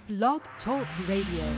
Blog Talk Radio.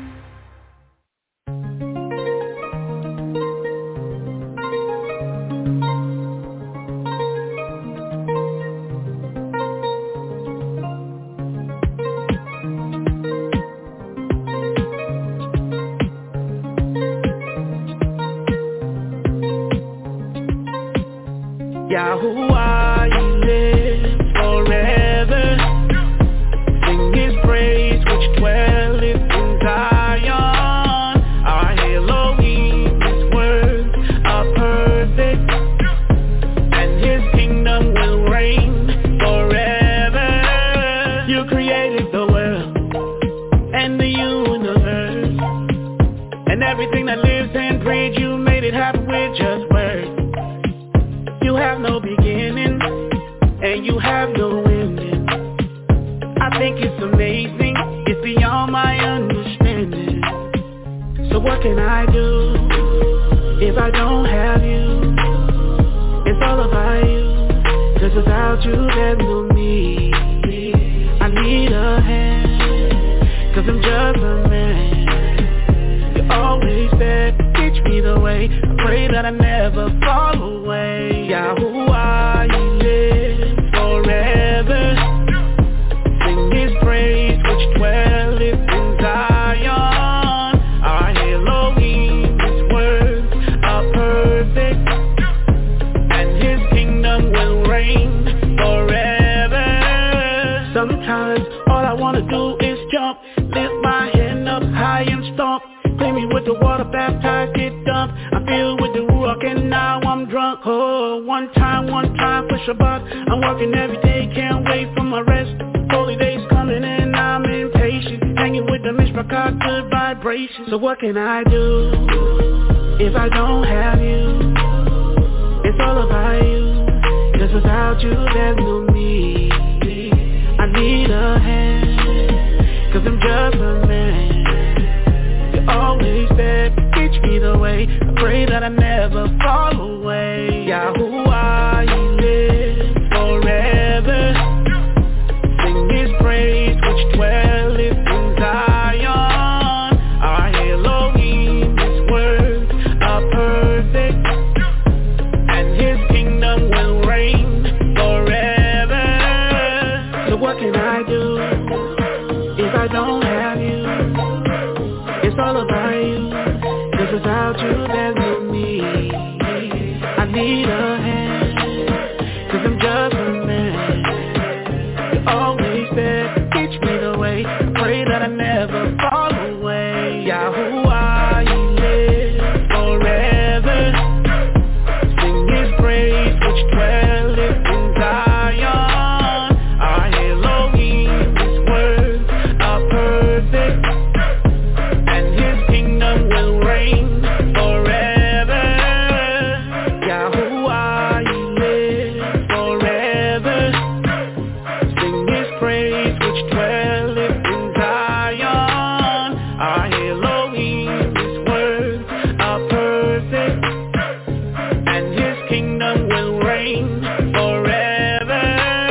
Yahuwah, He lives forever. Sing His praise, which dwelleth in Zion. Our Elohim, His words are perfect, and His kingdom will reign forever. You created the world and the universe, and everything that lives and breathes. You made it happen with just words. You have no beginning, and you have no ending. I think it's amazing, it's beyond my understanding. So what can I do if I don't have you? It's all about you, 'cause without you there's no me. I need a hand, 'cause I'm just a man. You're always there, teach me the way. I pray that I never fall away. Yahuwah, He lives forever. Sing His praise, which dwelleth in Zion. Our Elohim, His words are perfect, and His kingdom will reign forever. Sometimes all I wanna do is jump, lift my hand up high and stomp. Clean me with the water, baptized, get dumped. I feel with the Ruach and now I'm drunk. Oh, one time for Shabbat. I'm working every day, can't wait for my rest. Holy days coming and I'm impatient. Hanging with the Mishpachah, good vibrations. So what can I do if I don't have you? It's all about you, 'cause without you there's no me. I need a hand, 'cause I'm just a man. Always there, teach me the way. I pray that I never fall away. Yahuwah, He lives forever. Sing His praise, which dwelleth in Zion. Our Elohim, His words are perfect, and His kingdom will reign forever. So what can I do if I don't have you? It's all about you, 'cause without you there's no me. I need a hand, 'cause I'm just a man. You're always there, teach me the way. I pray that I never fall away. Yahuwah, He lives forever. Sing His praise, which dwelleth in Zion. Our Elohim, His words are perfect, will reign forever. Yahuwah, He lives forever. Sing His praise, which dwelleth in Zion. Our Elohim, His words are perfect, and His kingdom will reign forever.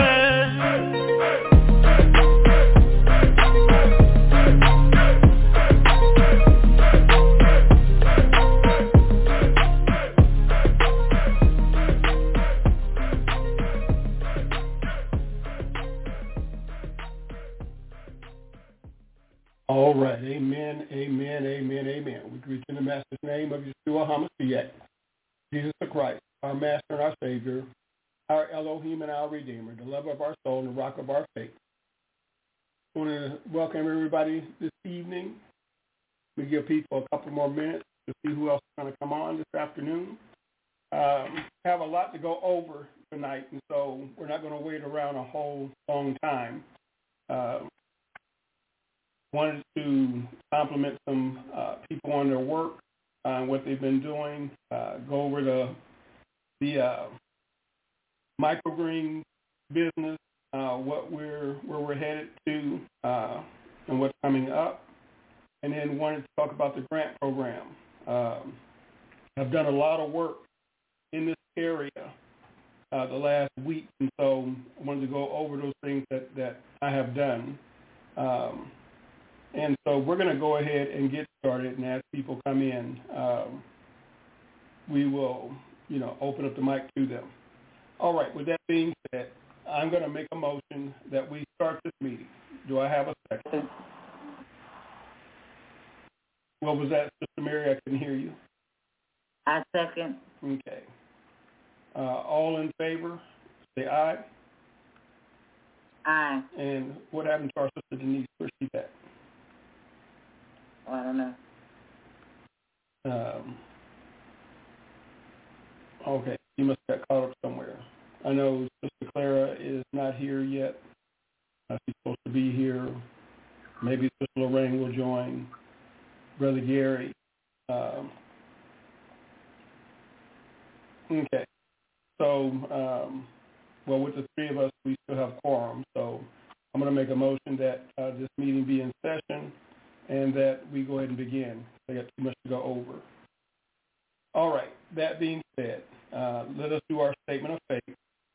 All right, amen, amen, amen, amen. We greet you in the Master's name of Yeshua HaMashiach, Jesus the Christ, our Master and our Savior, our Elohim and our Redeemer, the lover of our soul and the rock of our faith. I want to welcome everybody this evening. We give people a couple more minutes to see who else is going to come on this afternoon. Have a lot to go over tonight, and so we're not going to wait around a whole long time. Wanted to compliment some people on their work, what they've been doing, go over the microgreen business, where we're headed to, and what's coming up, and then wanted to talk about the grant program. I've done a lot of work in this area the last week, and so I wanted to go over those things that I have done. And so we're going to go ahead and get started, and as people come in, we will, open up the mic to them. All right, with that being said, I'm going to make a motion that we start this meeting. Do I have a second? What was that, Sister Mary? I couldn't hear you. I second. Okay. All in favor, say aye. Aye. And what happened to our Sister Denise? Where's she at? Oh, I don't know. Okay, she must have got caught up somewhere. I know Sister Clara is not here yet. She's supposed to be here. Maybe Sister Lorraine will join. Brother Gary. Okay. So, with the three of us, we still have quorum. So I'm going to make a motion that this meeting be in session and that we go ahead and begin. I got too much to go over. All right. That being said, let us do our statement of faith,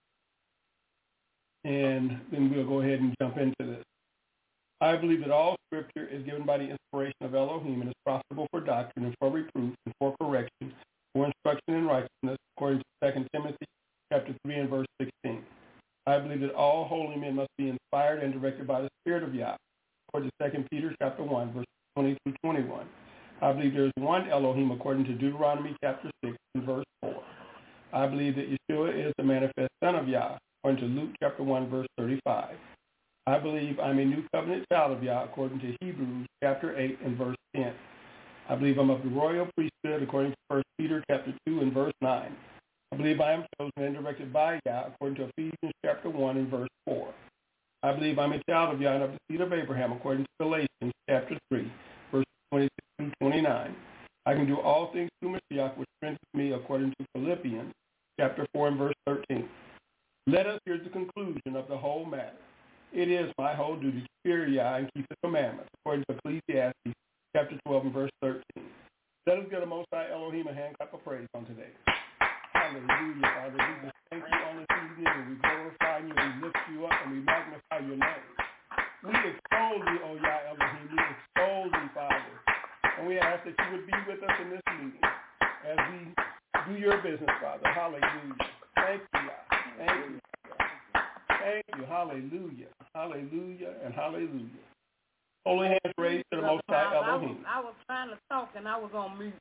and then we'll go ahead and jump into this. I believe that all Scripture is given by the inspiration of Elohim and is profitable for doctrine and for reproof and for correction, for instruction in righteousness, according to 2 Timothy chapter 3 and verse 16. I believe that all holy men must be inspired and directed by the Spirit of Yah, according to 2 Peter chapter 1, verse 20 through 21. I believe there is one Elohim, according to Deuteronomy chapter 6 and verse 4. I believe that Yeshua is the manifest Son of Yah, according to Luke chapter 1, verse 35. I believe I'm a new covenant child of Yah, according to Hebrews chapter 8 and verse 10. I believe I'm of the royal priesthood, according to 1 Peter chapter 2 and verse 9. I believe I am chosen and directed by Yah, according to Ephesians chapter 1 and verse 4. I believe I'm a child of Yah and of the seed of Abraham, according to Galatians chapter 3, verses 26 through 29. I can do all things through Mashiach, which strengthens me, according to Philippians chapter 4 and verse 13. Let us hear the conclusion of the whole matter. It is my whole duty to fear Yah and keep the commandments, according to Ecclesiastes chapter 12 and verse 13. Let us give the Most High Elohim a hand clap of praise on today. Hallelujah, Father. We just thank you on this evening, and we glorify you, we lift you up, and we magnify your name. We extol thee, O Yah Elohim. We extol thee, Father. And we ask that you would be with us in this meeting as we do your business, Father. Hallelujah. Thank you, Yah. Thank you. Thank you. Hallelujah. Hallelujah and hallelujah. Holy hands raised to the Most High Elohim. I was trying to talk and I was on mute.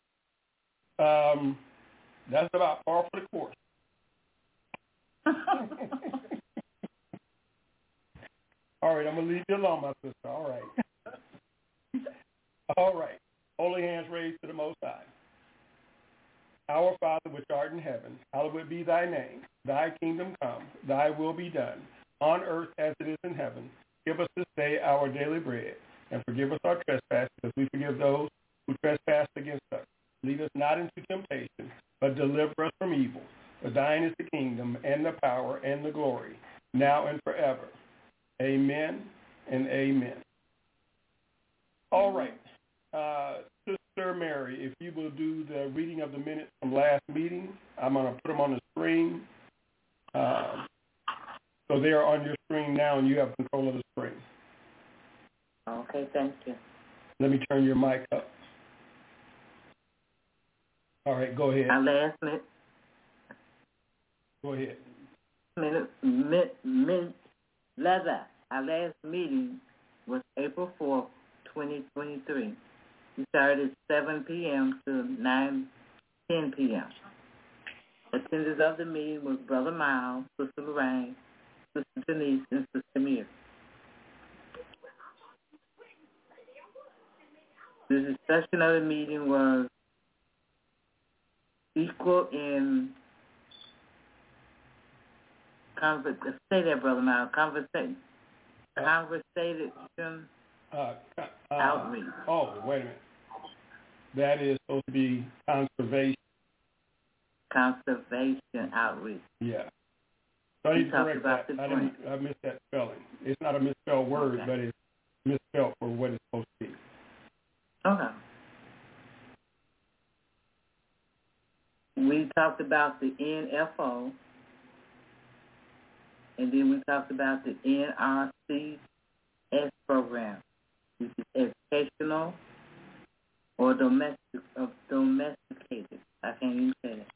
That's about par for the course. All right, I'm going to leave you alone, my sister. All right. All right. Holy hands raised to the Most High. Our Father which art in heaven, hallowed be thy name. Thy kingdom come, thy will be done, on earth as it is in heaven. Give us this day our daily bread, and forgive us our trespasses as we forgive those who trespass against us. Lead us not into temptation, but deliver us from evil. For thine is the kingdom, and the power, and the glory, now and forever. Amen and amen. All right. Sister Mary, if you will do the reading of the minutes from last meeting, I'm going to put them on the screen. So they are on your screen now, and you have control of the screen. Okay, thank you. Let me turn your mic up. All right, go ahead. Our last minute. Go ahead. Our last meeting was April 4th, 2023. We started at 7 p.m. to 9:10 p.m. Attendance of the meeting was Brother Miles, Sister Lorraine, Sister Denise, and Sister Mira. The discussion of the meeting was equal in conversation outreach. Oh, wait a minute. That is supposed to be conservation. Conservation outreach. Yeah. So I need to correct that. I missed that spelling. It's not a misspelled word, but it's misspelled for what it's supposed to be. Okay. We talked about the NFO, and then we talked about the NRCS program, which is educational or domesticated. I can't even say that.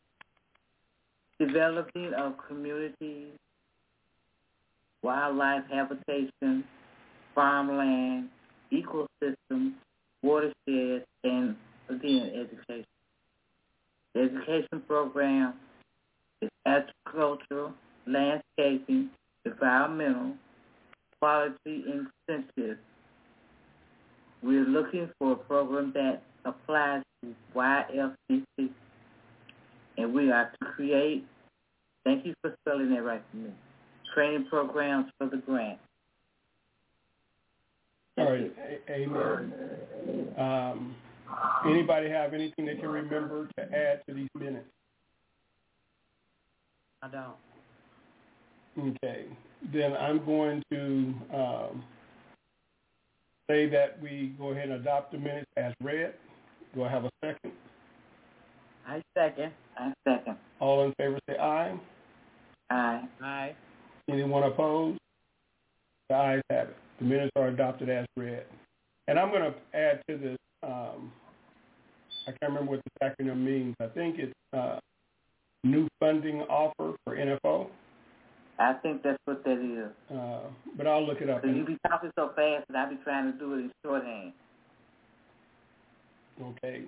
Developing of communities, wildlife habitation, farmland, ecosystems, watersheds, and, again, education. The education program is agricultural, landscaping, environmental, quality incentives. We're looking for a program that applies to YFCC, and we are to create, thank you for spelling that right for me, training programs for the grant. All right, amen. Anybody have anything they can remember to add to these minutes? I don't. Okay, then I'm going to say that we go ahead and adopt the minutes as read. Do I have a second? I second. All in favor say aye. Aye. Anyone opposed? The ayes have it. The minutes are adopted as read. And I'm going to add to this, I can't remember what this acronym means. I think it's new funding offer for NFO. I think that's what that is. But I'll look it up. So you be talking so fast and I be trying to do it in shorthand. Okay.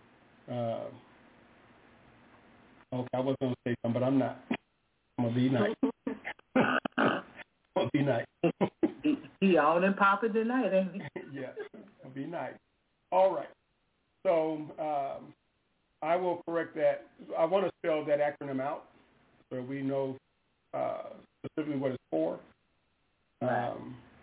Okay, I was going to say something, but I'm not. I'm going to be nice. I'm going to be nice. He on and popping tonight, ain't he? Yeah, I'll be nice. All right. So I will correct that. I want to spell that acronym out so we know specifically what it's for. Right.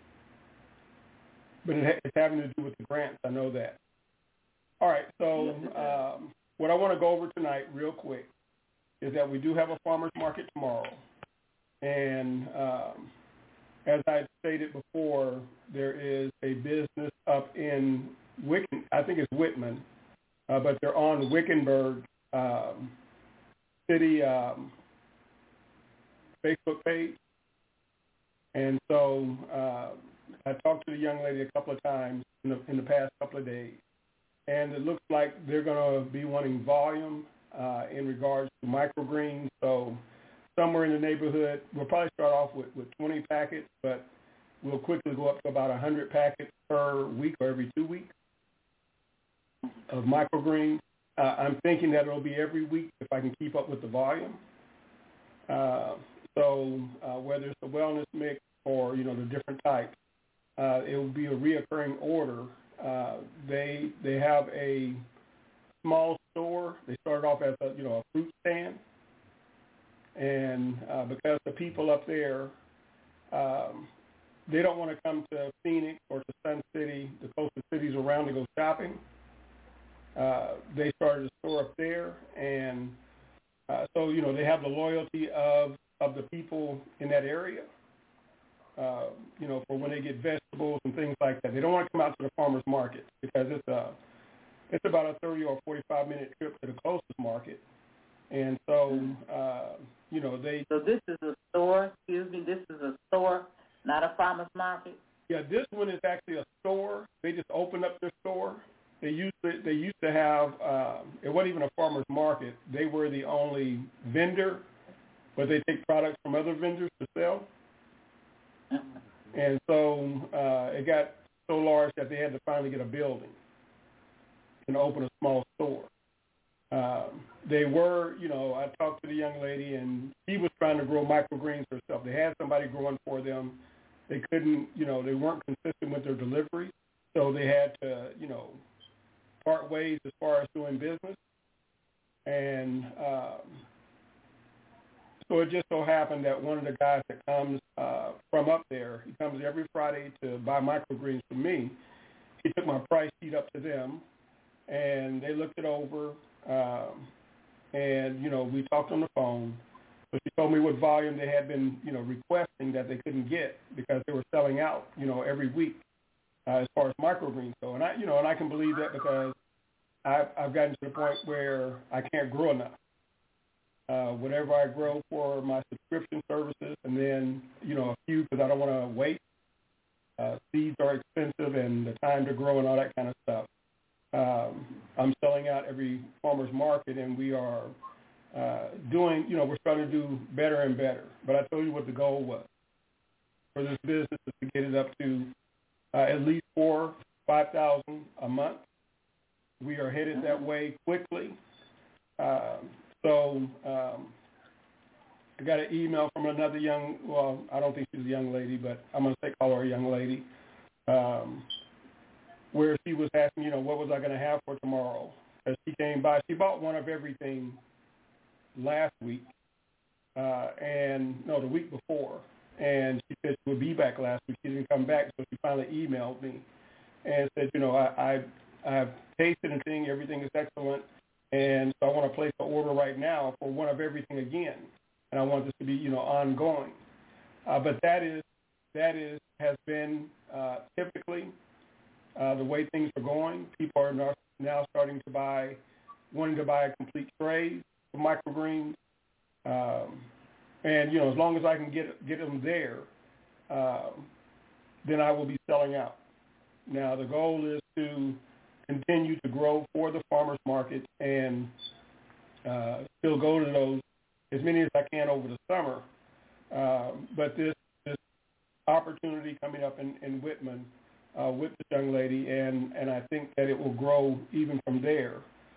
But it's having to do with the grants. I know that. All right. So what I want to go over tonight real quick is that we do have a farmer's market tomorrow. And as I stated before, there is a business up in Wiccan, I think it's Whitman, but they're on Wickenburg City Facebook page. And so I talked to the young lady a couple of times in the past couple of days, and it looks like they're going to be wanting volume in regards to microgreens. So somewhere in the neighborhood, we'll probably start off with 20 packets, but we'll quickly go up to about 100 packets per week or every 2 weeks of microgreens. I'm thinking that it'll be every week if I can keep up with the volume. So whether it's a wellness mix or, the different types, it will be a reoccurring order. They have a small store. They started off as a fruit stand. And because the people up there, they don't want to come to Phoenix or to Sun City, the coastal cities around, to go shopping. They started a store up there, and so they have the loyalty of the people in that area. For when they get vegetables and things like that, they don't want to come out to the farmers market because it's about a 30 or 45-minute trip to the closest market. And so, they... So this is a store, this is a store, not a farmer's market? Yeah, this one is actually a store. They just opened up their store. They used to have, it wasn't even a farmer's market. They were the only vendor, but they take products from other vendors to sell. And so it got so large that they had to finally get a building and open a small store. They were, I talked to the young lady, and she was trying to grow microgreens herself. They had somebody growing for them. They couldn't, they weren't consistent with their delivery, so they had to, part ways as far as doing business. And so it just so happened that one of the guys that comes from up there, he comes every Friday to buy microgreens from me. He took my price sheet up to them, and they looked it over. And, we talked on the phone. So she told me what volume they had been, requesting that they couldn't get because they were selling out, every week as far as microgreens go. And I can believe that because I've gotten to the point where I can't grow enough. Whatever I grow for my subscription services, and then, a few because I don't want to waste, seeds are expensive and the time to grow and all that kind of stuff. I'm selling out every farmer's market, and we are doing, we're starting to do better and better. But I told you what the goal was for this business is to get it up to at least 4,000-5,000 a month. We are headed that way quickly. So I got an email from another I don't think she's a young lady, but I'm going to call her a young lady, where she was asking, what was I going to have for tomorrow? As she came by, she bought one of everything last week, the week before, and she said she would be back last week. She didn't come back, so she finally emailed me and said, I've tasted and seen everything is excellent, and so I want to place an order right now for one of everything again, and I want this to be, ongoing. But that has been typically the way things are going. People are now starting to wanting to buy a complete tray of microgreens, and as long as I can get them there, then I will be selling out. Now the goal is to continue to grow for the farmers market and still go to those as many as I can over the summer. But this opportunity coming up in Whitman with this young lady, and I think that it will grow even from there,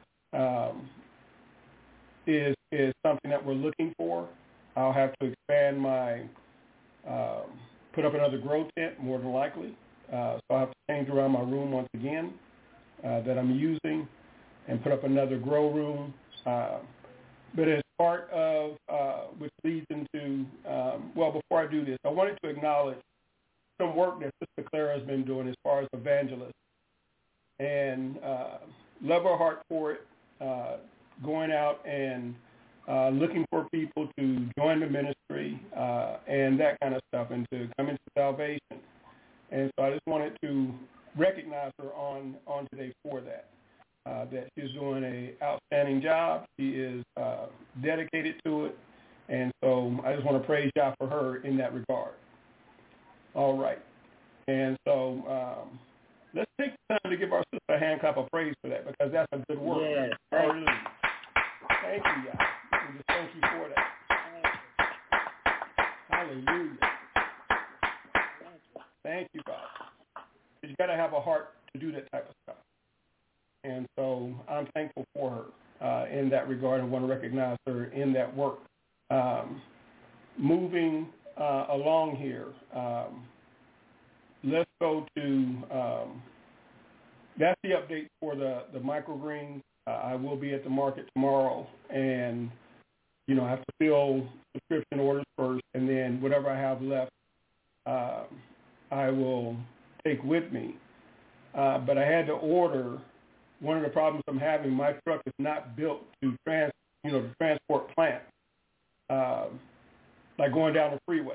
is something that we're looking for. I'll have to expand my, put up another grow tent more than likely. So I'll have to change around my room once again that I'm using and put up another grow room. But as part of, which leads into, before I do this, I wanted to acknowledge some work that Sister Clara has been doing as far as evangelist. And love her heart for it, going out and looking for people to join the ministry and that kind of stuff, and to come into salvation. And so I just wanted to recognize her on today for that. That she's doing an outstanding job. She is dedicated to it. And so I just want to praise God for her in that regard. All right. And so let's take the time to give our sister a hand clap of praise for that, because that's a good work. Yes. Hallelujah. Thank you, God. We just thank you for that. Hallelujah. Thank you, God. You got to have a heart to do that type of stuff. And so I'm thankful for her in that regard, and want to recognize her in that work. Moving along here, let's go to, that's the update for the microgreens. I will be at the market tomorrow, and, I have to fill subscription orders first, and then whatever I have left, I will take with me. But I had to order. One of the problems I'm having, my truck is not built to transport plants, like going down the freeway.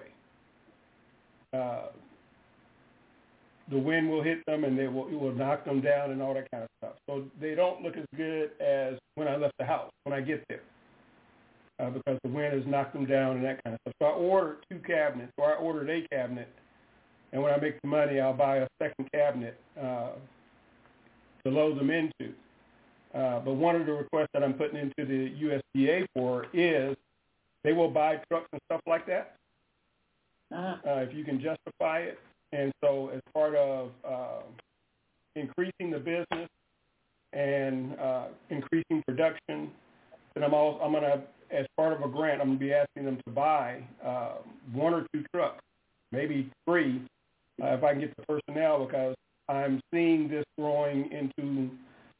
The wind will hit them, and it will knock them down and all that kind of stuff. So they don't look as good as when I left the house, when I get there, because the wind has knocked them down and that kind of stuff. So I ordered 2 cabinets, or I ordered a cabinet, and when I make the money, I'll buy a second cabinet to load them into. But one of the requests that I'm putting into the USDA for is they will buy trucks and stuff like that, if you can justify it. And so as part of increasing the business and increasing production, then I'm going to, as part of a grant, I'm going to be asking them to buy 1 or 2 trucks, maybe 3, if I can get the personnel, because I'm seeing this growing into,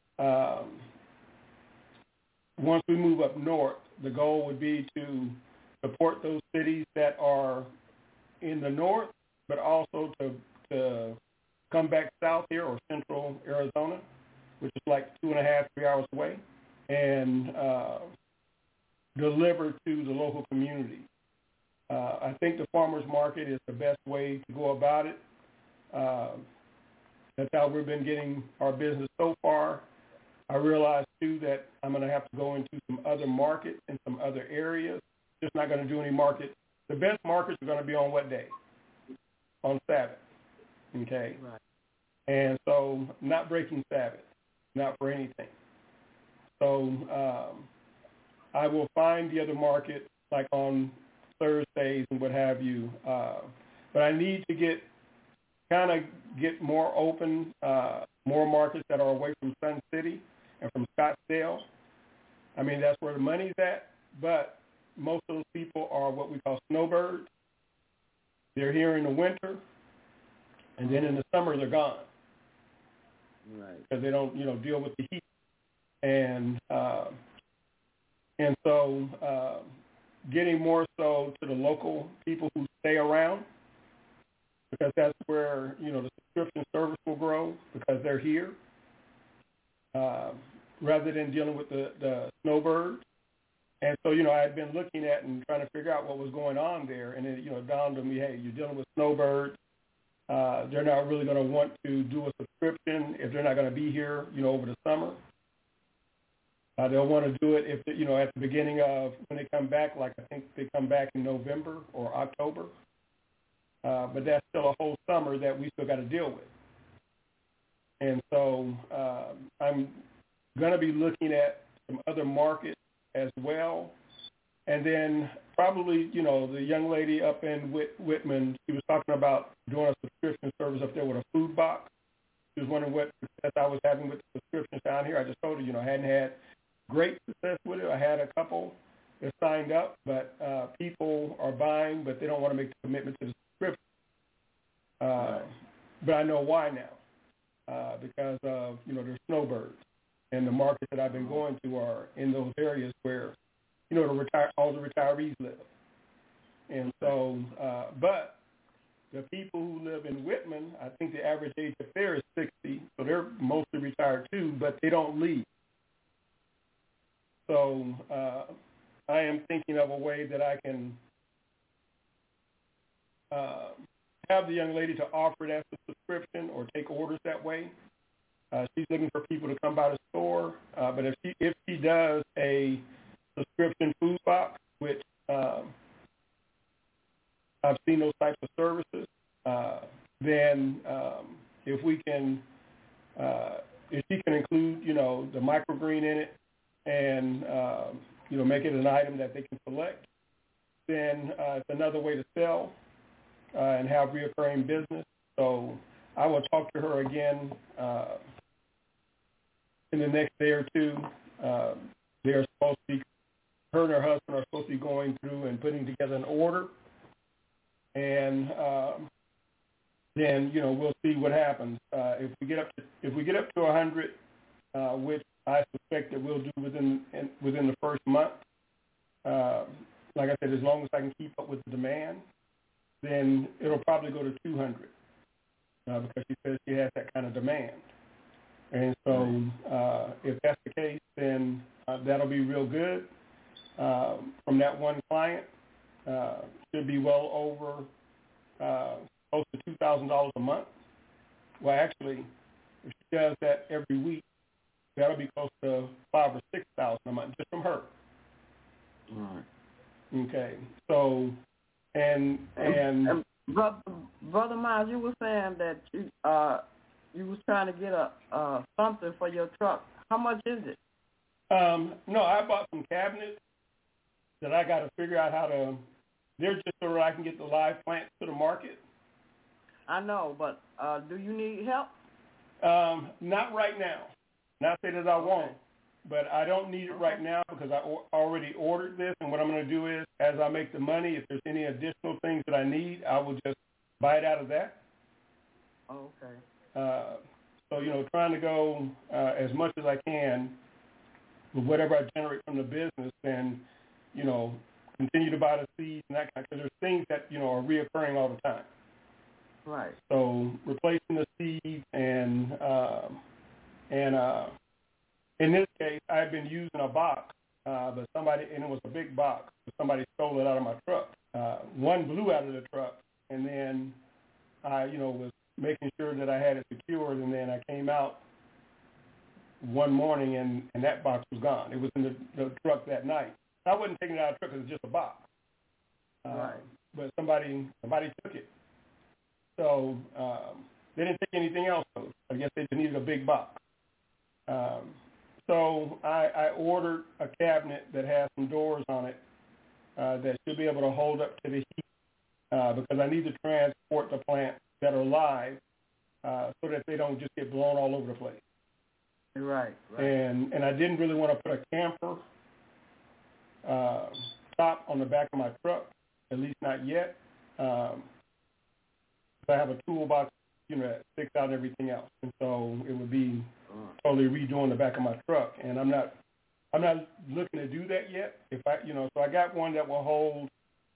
once we move up north, the goal would be to support those cities that are in the north, but also to come back south here, or central Arizona, which is like 2.5, 3 hours away, and deliver to the local community. I think the farmers market is the best way to go about it. That's how we've been getting our business so far. I realize, too, that I'm going to have to go into some other markets in some other areas. Just not going to do any market. The best markets are going to be on what day? On Sabbath. Okay. Right. And so not breaking Sabbath, not for anything. So I will find the other market like on Thursdays and what have you. But I need to get more open, more markets that are away from Sun City and from Scottsdale. I mean, that's where the money's at, but most of those people are what we call snowbirds. They're here in the winter, and then in the summer they're gone. Right. Because they don't, deal with the heat. And so getting more so to the local people who stay around, because that's where, the subscription service will grow because they're here, rather than dealing with the snowbirds. And so, I had been looking at and trying to figure out what was going on there. And it, dawned on me, hey, you're dealing with snowbirds. They're not really going to want to do a subscription if they're not going to be here, over the summer. They'll want to do it if, at the beginning of when they come back, like I think they come back in November or October. But that's still a whole summer that we still got to deal with. And so I'm going to be looking at some other markets as well. And then probably, the young lady up in Whitman, she was talking about doing a subscription service up there with a food box. She was wondering what success I was having with the subscriptions down here. I just told her, I hadn't had great success with it. I had a couple that signed up, but people are buying, but they don't want to make the commitment to the subscription. But I know why now, because of, there's snowbirds. And the markets that I've been going to are in those areas where, all the retirees live. And so, but the people who live in Whitman, I think the average age up there is 60, so they're mostly retired too, but they don't leave. So I am thinking of a way that I can have the young lady to offer it as a subscription or take orders that way. She's looking for people to come by the store, but if she does a subscription food box, which I've seen those types of services, then if we can, if she can include, the microgreen in it and, make it an item that they can select, then it's another way to sell and have reoccurring business. So I will talk to her again in the next day or two. They're supposed to be, her and her husband are supposed to be going through and putting together an order. And then, we'll see what happens. If we get up to 100, which I suspect that we'll do within the first month, like I said, as long as I can keep up with the demand, then it'll probably go to 200 because she says she has that kind of demand. And so if that's the case, then that'll be real good. From that one client, should be well over close to $2,000 a month. Well, actually, if she does that every week, that'll be close to $5,000 or $6,000 a month just from her. All right. Okay. So, and Brother Miles, you were saying that you was trying to get a something for your truck. How much is it? No, I bought some cabinets that I got to figure out how to. They're just so that I can get the live plants to the market. I know, but do you need help? Not right now. Not say that I won't, but I don't need it right now because I already ordered this. And what I'm going to do is, as I make the money, if there's any additional things that I need, I will just buy it out of that. Oh, okay. So, trying to go as much as I can with whatever I generate from the business and, continue to buy the seeds and that kind of, because there's things that, are reoccurring all the time. Right. So replacing the seeds and in this case, I've been using a box, but somebody, and it was a big box, but somebody stole it out of my truck. One blew out of the truck, and then I, was making sure that I had it secured, and then I came out one morning, and that box was gone. It was in the truck that night. I wasn't taking it out of the truck because it's just a box. Right. But somebody took it. So they didn't take anything else. I guess they just needed a big box. So I ordered a cabinet that has some doors on it that should be able to hold up to the heat because I need to transport the plants that are live so that they don't just get blown all over the place. Right. And I didn't really want to put a camper top on the back of my truck, at least not yet. I have a toolbox, that sticks out everything else, and so it would be totally redoing the back of my truck. And I'm not looking to do that yet. So I got one that will hold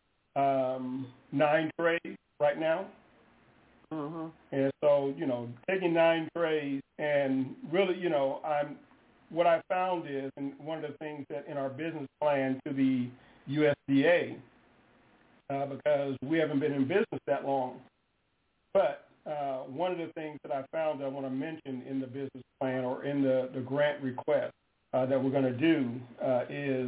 9 trays right now. Mm-hmm. And so, taking 9 trays and really, what I found is, and one of the things that in our business plan to the USDA, because we haven't been in business that long, but one of the things that I found I want to mention in the business plan or in the grant request that we're going to do is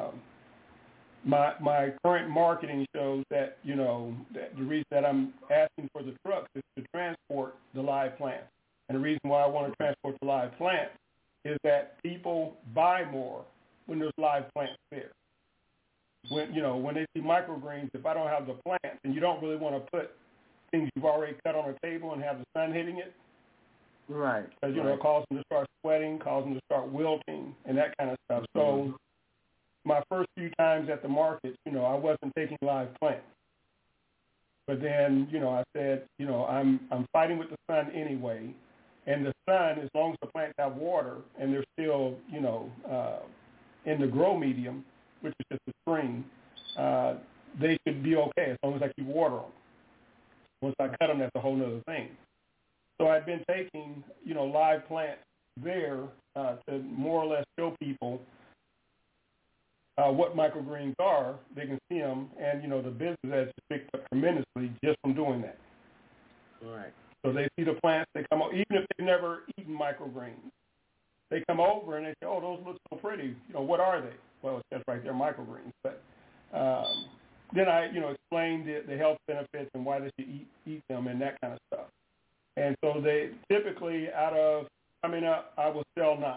my current marketing shows that, that the reason that I'm asking for the trucks is to transport the live plants. And the reason why I want to transport the live plants is that people buy more when there's live plants there. When they see microgreens, if I don't have the plants, and you don't really want to put things you've already cut on a table and have the sun hitting it. Right. Because, it causes them to start sweating, causes them to start wilting, and that kind of stuff. Mm-hmm. So my first few times at the market, I wasn't taking live plants. But then, I said, I'm fighting with the sun anyway. And the sun, as long as the plants have water and they're still, in the grow medium, which is just a screen, they should be okay as long as I keep water on them. Once I cut them, that's a whole other thing. So I've been taking, live plants there to more or less show people what microgreens are. They can see them, and, the business has picked up tremendously just from doing that. Right. So they see the plants, they come over, even if they've never eaten microgreens. They come over and they say, oh, those look so pretty. What are they? Well, it says right there, microgreens. But then I, explained the health benefits and why they should eat them and that kind of stuff. And so they typically coming up, I will sell 9.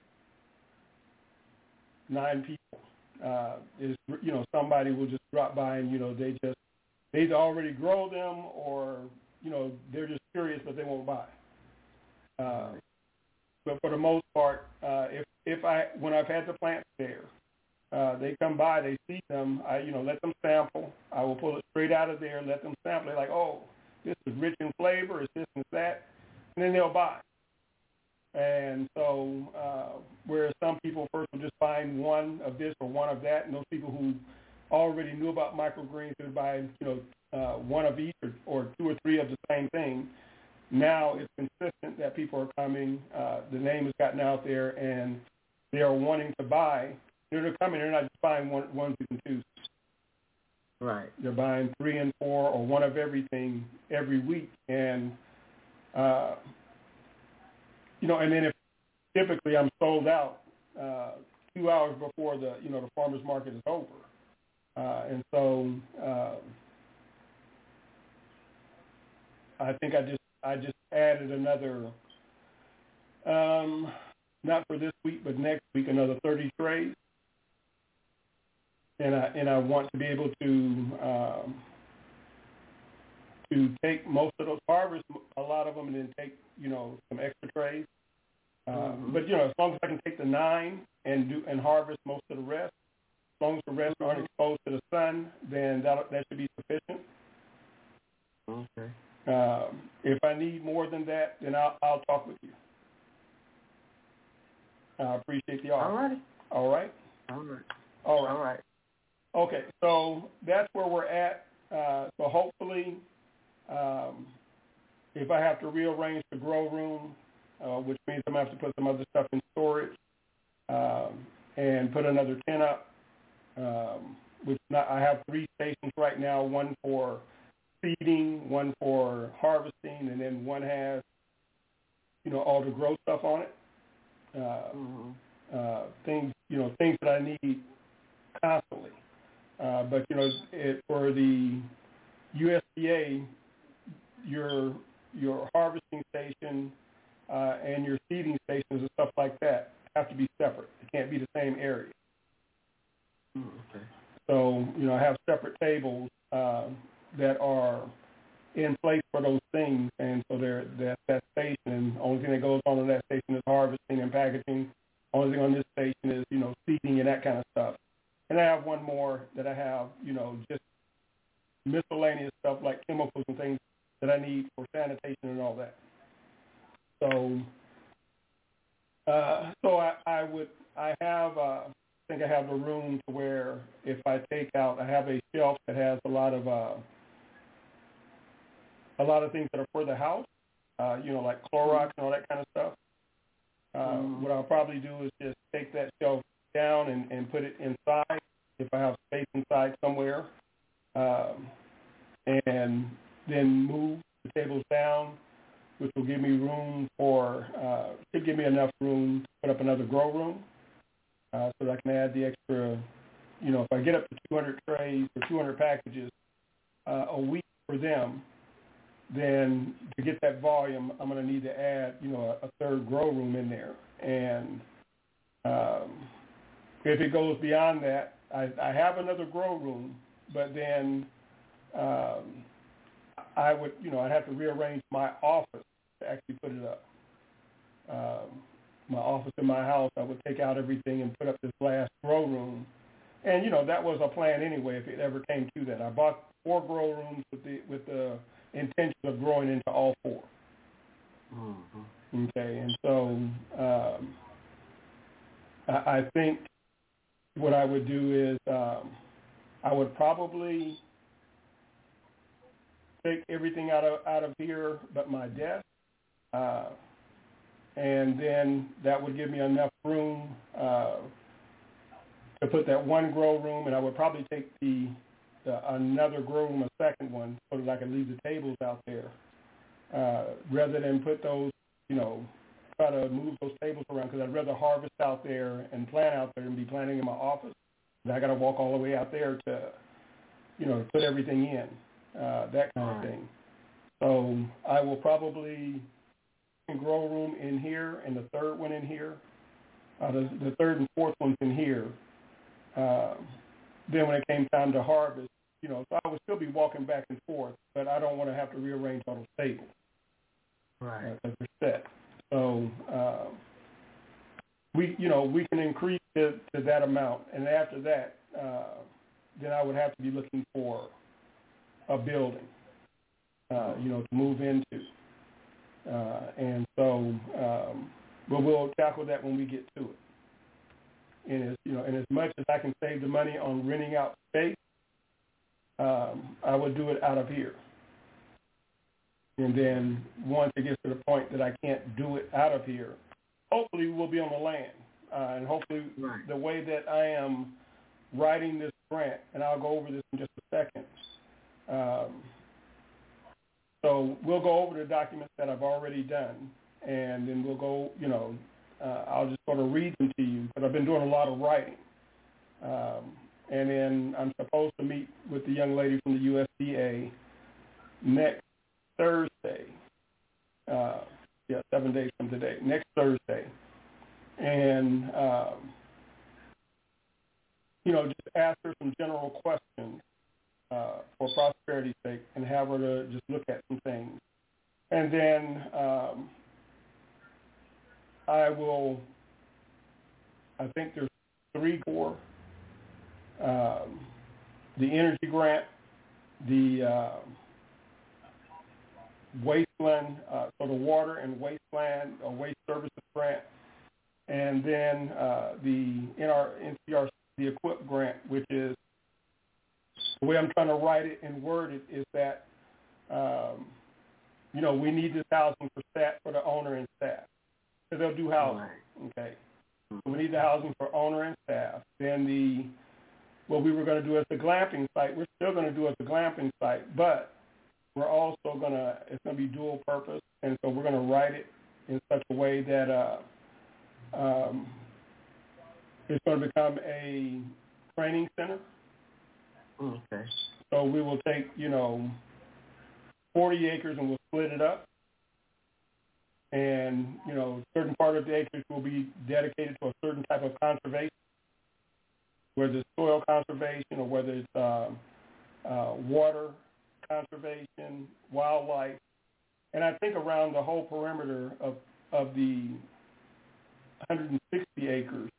9 people. Somebody will just drop by and, they either already grow them or, they're just curious but they won't buy. But for the most part, when I've had the plants there, they come by, they see them, I let them sample. I will pull it straight out of there and let them sample. They're like, oh, this is rich in flavor, it's this and that, and then they'll buy. And so whereas some people first will just buy one of this or one of that, and those people who already knew about microgreens would buy, one of each or 2 or 3 of the same thing. Now it's consistent that people are coming. The name has gotten out there, and they are wanting to buy. They're coming. They're not just buying ones and twos. Right. They're buying 3 and 4 or one of everything every week, and and then if typically I'm sold out 2 hours before the farmers market is over, and so I think I just added another, not for this week, but next week, another 30 trays. And I want to be able to take most of those, harvest a lot of them, and then take some extra trays. But as long as I can take the 9 and harvest most of the rest, as long as the rest aren't exposed to the sun, then that should be sufficient. Okay. If I need more than that, then I'll talk with you. I appreciate the offer. All right. All right. Okay, so that's where we're at. So hopefully, if I have to rearrange the grow room, which means I'm going to have to put some other stuff in storage and put another tent up, I have 3 stations right now, one for feeding, one for harvesting, and then one has, all the grow stuff on it. Things that I need constantly. But for the USDA, your harvesting station and your seeding stations and stuff like that have to be separate. It can't be the same area. Okay. So, I have separate tables that are in place for those things, and so that station, and the only thing that goes on in that station is harvesting and packaging. Only thing on this station is, seeding and that kind of stuff. And I have one more that I have, just miscellaneous stuff like chemicals and things that I need for sanitation and all that. So, I think I have the room to where if I take out, I have a shelf that has a lot of things that are for the house, like Clorox and all that kind of stuff. What I'll probably do is just take that shelf down and put it inside if I have space inside somewhere, and then move the tables down, which will give me room should give me enough room to put up another grow room, so that I can add the extra, if I get up to 200 trays or 200 packages a week for them, then to get that volume, I'm going to need to add, a third grow room in there. And if it goes beyond that, I have another grow room, but then I would, I'd have to rearrange my office to actually put it up. My office in my house, I would take out everything and put up this last grow room. And, that was a plan anyway if it ever came to that. I bought 4 grow rooms with the intention of growing into all 4. Mm-hmm. Okay, and so I think what I would do is I would probably take everything out of here but my desk, and then that would give me enough room to put that one grow room, and I would probably take another grow room, a second one, so that I could leave the tables out there, rather than put those, try to move those tables around, because I'd rather harvest out there and plant out there and be planting in my office. And I got to walk all the way out there to, put everything in, that kind of thing. So I will probably grow room in here and the third one in here, the third and fourth ones in here. Then when it came time to harvest, so I would still be walking back and forth, but I don't want to have to rearrange all those tables. Right. Because they're set. So we can increase to that amount, and after that, then I would have to be looking for a building, to move into. And so, but we'll tackle that when we get to it. And as much as I can save the money on renting out space, I would do it out of here. And then once it gets to the point that I can't do it out of here, hopefully we'll be on the land. And hopefully the way that I am writing this grant, and I'll go over this in just a second. So we'll go over the documents that I've already done, and then we'll go, I'll just sort of read them to you, because I've been doing a lot of writing. And then I'm supposed to meet with the young lady from the USDA next Thursday. 7 days from today, next Thursday. And, just ask her some general questions for prosperity's sake, and have her to just look at some things. And then I think there's 3 core. The energy grant, the wasteland, so the water and wasteland or waste services grant, and then the NCRC, the EQIP grant, which is, the way I'm trying to write it and word it is that, we need this housing for the owner and staff, because they'll do housing, okay? So we need the housing for owner and staff. Then what we were going to do as the glamping site, we're still going to do as the glamping site, but we're also it's going to be dual purpose, and so we're going to write it in such a way that it's going to become a training center. Okay. So we will take, 40 acres and we'll split it up and, certain part of the acreage will be dedicated to a certain type of conservation, whether it's soil conservation or whether it's water conservation, wildlife. And I think around the whole perimeter of the 160 acres,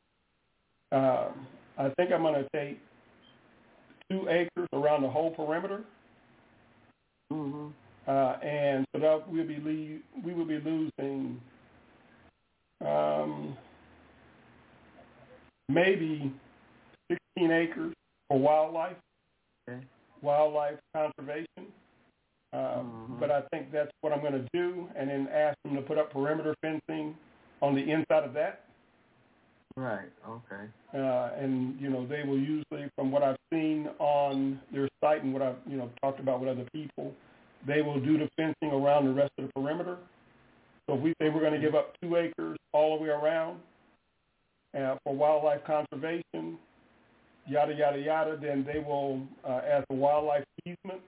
I think I'm going to take 2 acres around the whole perimeter. Mm-hmm. And so that we will be losing maybe 16 acres for wildlife, wildlife conservation. But I think that's what I'm going to do, and then ask them to put up perimeter fencing on the inside of that. Right, okay. And, they will usually, from what I've seen on their site and what I've, talked about with other people, they will do the fencing around the rest of the perimeter. So if we say we're going to give up 2 acres all the way around for wildlife conservation, yada, yada, yada, then they will, as a wildlife easement,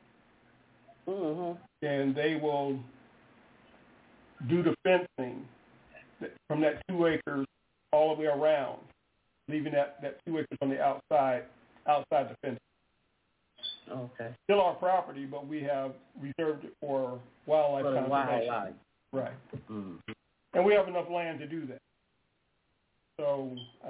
and they will do the fencing from that 2 acres all the way around, leaving that 2 acres on the outside the fence. Okay. Still our property, but we have reserved it for wildlife conservation. Wildlife. Right. Mm-hmm. And we have enough land to do that. So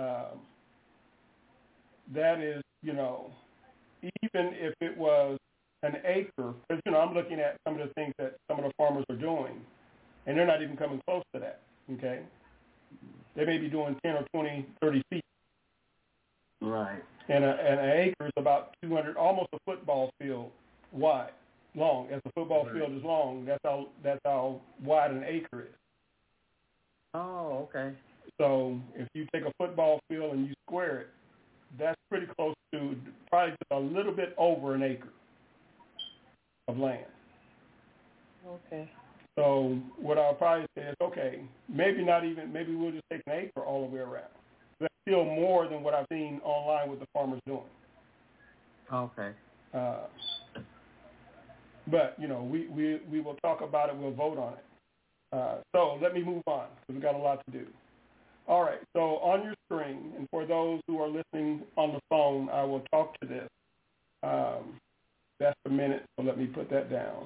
that is, even if it was an acre, because, I'm looking at some of the things that some of the farmers are doing, and they're not even coming close to that, okay? They may be doing 10 or 20, 30 feet. Right. And an acre is about 200, almost a football field long. As a football field is long, that's how wide an acre is. Oh, okay. So if you take a football field and you square it, that's pretty close to probably just a little bit over an acre of land. Okay. So what I'll probably say is, okay, maybe we'll just take an acre all the way around. That's still more than what I've seen online with the farmers doing. Okay. But, we will talk about it. We'll vote on it. So let me move on because we've got a lot to do. All right. So on your screen, and for those who are listening on the phone, I will talk to this. That's a minute, so let me put that down.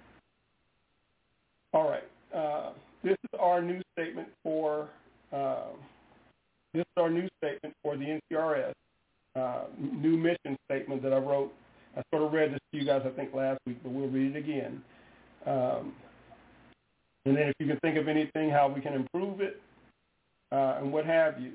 All right. This is our new statement for the NCRS new mission statement that I wrote. I sort of read this to you guys, I think, last week, but we'll read it again. And then if you can think of anything, how we can improve it, and what have you,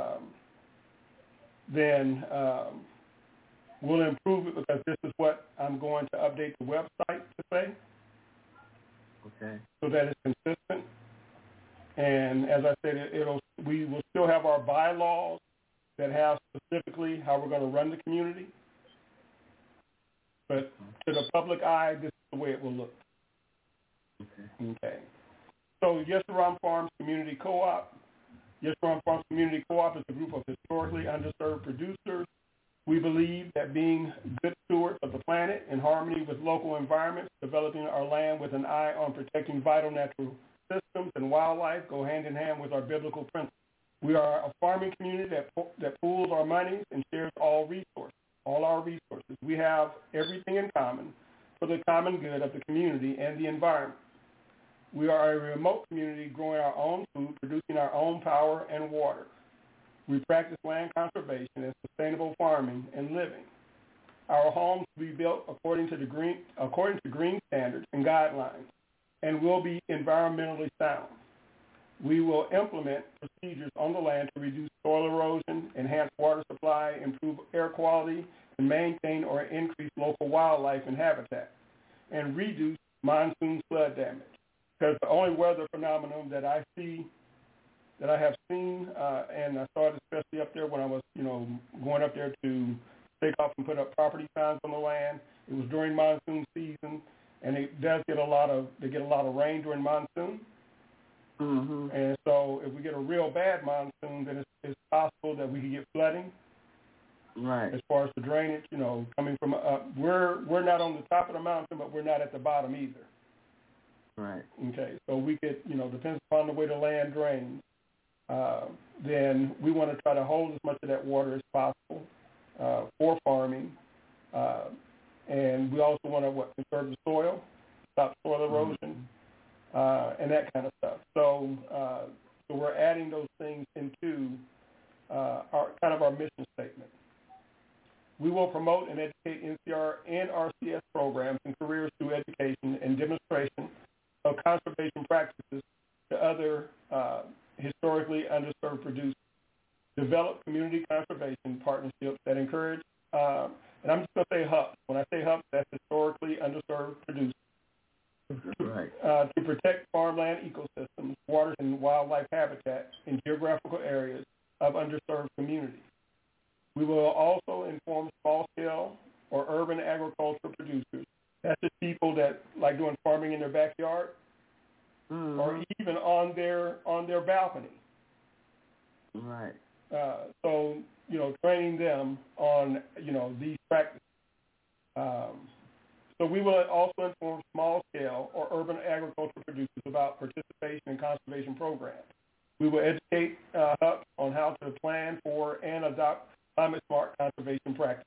then we'll improve it, because this is what I'm going to update the website to say. Okay. So that it's consistent. And as I said, we will still have our bylaws that have specifically how we're going to run the community. But to the public eye, this is the way it will look. Okay. So Yeshurun Farms Community Co-op. Yeshurun Farms Community Co-op is a group of historically underserved producers. We believe that being good stewards of the planet in harmony with local environments, developing our land with an eye on protecting vital natural systems and wildlife go hand in hand with our biblical principles. We are a farming community that pools our money and shares all our resources. We have everything in common for the common good of the community and the environment. We are a remote community growing our own food, producing our own power and water. We practice land conservation and sustainable farming and living. Our homes will be built according to green standards and guidelines, and will be environmentally sound. We will implement procedures on the land to reduce soil erosion, enhance water supply, improve air quality, and maintain or increase local wildlife and habitat, and reduce monsoon flood damage. Because the only weather phenomenon that I have seen, and I saw it especially up there when I was, going up there to take off and put up property signs on the land. It was during monsoon season, and they get a lot of rain during monsoon. Mm-hmm. And so if we get a real bad monsoon, then it's possible that we could get flooding. Right. As far as the drainage, coming from we're not on the top of the mountain, but we're not at the bottom either. Right. Okay, so we could, depends upon the way the land drains, then we want to try to hold as much of that water as possible for farming. And we also want to conserve the soil, stop soil erosion, and that kind of stuff. So we're adding those things into our mission statement. We will promote and educate NCR and RCS programs and careers through education and demonstration of conservation practices to other historically underserved producers. Develop community conservation partnerships that encourage, and I'm just going to say HUPs. When I say HUPs, that's historically underserved producers. Right. To protect farmland ecosystems, water and wildlife habitat in geographical areas of underserved communities. We will also inform small-scale or urban agricultural producers. That's just people that like doing farming in their backyard or even on their balcony. Right. So, training them on, these practices. So we will also inform small-scale or urban agricultural producers about participation in conservation programs. We will educate HUPs on how to plan for and adopt climate-smart conservation practices.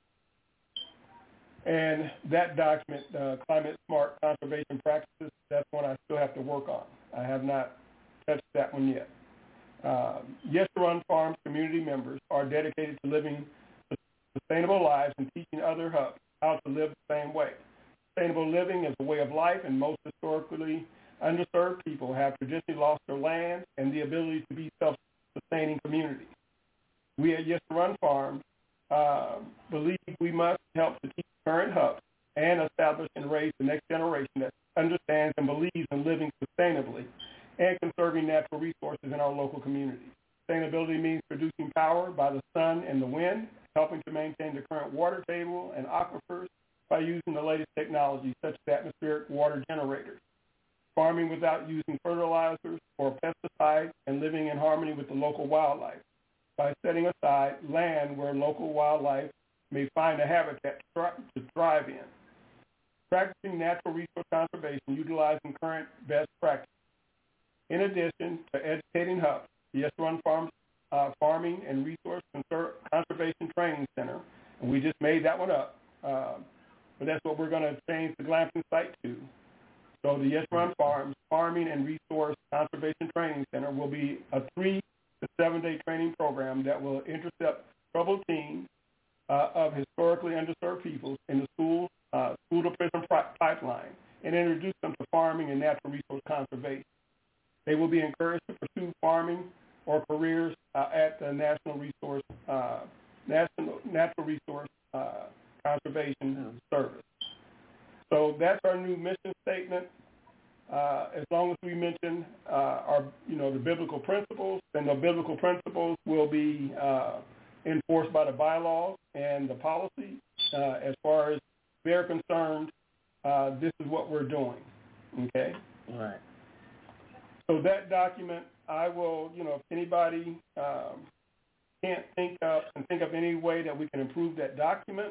And that document, climate-smart conservation practices, that's one I still have to work on. I have not touched that one yet. Yes to Run Farms community members are dedicated to living sustainable lives and teaching other HUPs how to live the same way. Sustainable living is a way of life, and most historically underserved people have traditionally lost their land and the ability to be self-sustaining communities. We at Yes to Run Farms believe we must help to teach current HUPs and establish and raise the next generation that understands and believes in living sustainably and conserving natural resources in our local communities. Sustainability means producing power by the sun and the wind, helping to maintain the current water table and aquifers by using the latest technology such as atmospheric water generators. Farming without using fertilizers or pesticides, and living in harmony with the local wildlife by setting aside land where local wildlife may find a habitat to thrive in. Practicing natural resource conservation utilizing current best practices. In addition to educating HUPs, the Yes to Run Farms Farming and Resource Conservation Training Center, and we just made that one up, but that's what we're going to change the glamping site to. So the Yes to Run Farms Farming and Resource Conservation Training Center will be a 3 to 7 day training program that will intercept troubled teens of historically underserved peoples in the school to prison pipeline and introduce them to farming and natural resource conservation. They will be encouraged to pursue farming or careers at the Natural Resource Conservation Service. So that's our new mission statement. As long as we mention the biblical principles, then the biblical principles will be enforced by the bylaws and the policy. As far as they're concerned, this is what we're doing. Okay? All right. So that document, I will, if anybody can't think of any way that we can improve that document,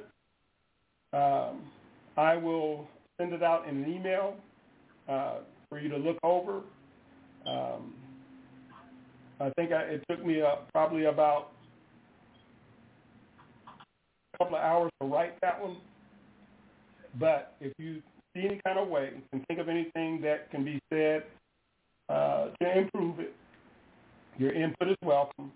I will send it out in an email for you to look over. I think it took me probably about a couple of hours to write that one. But if you see any kind of way, can think of anything that can be said to improve it, your input is welcome.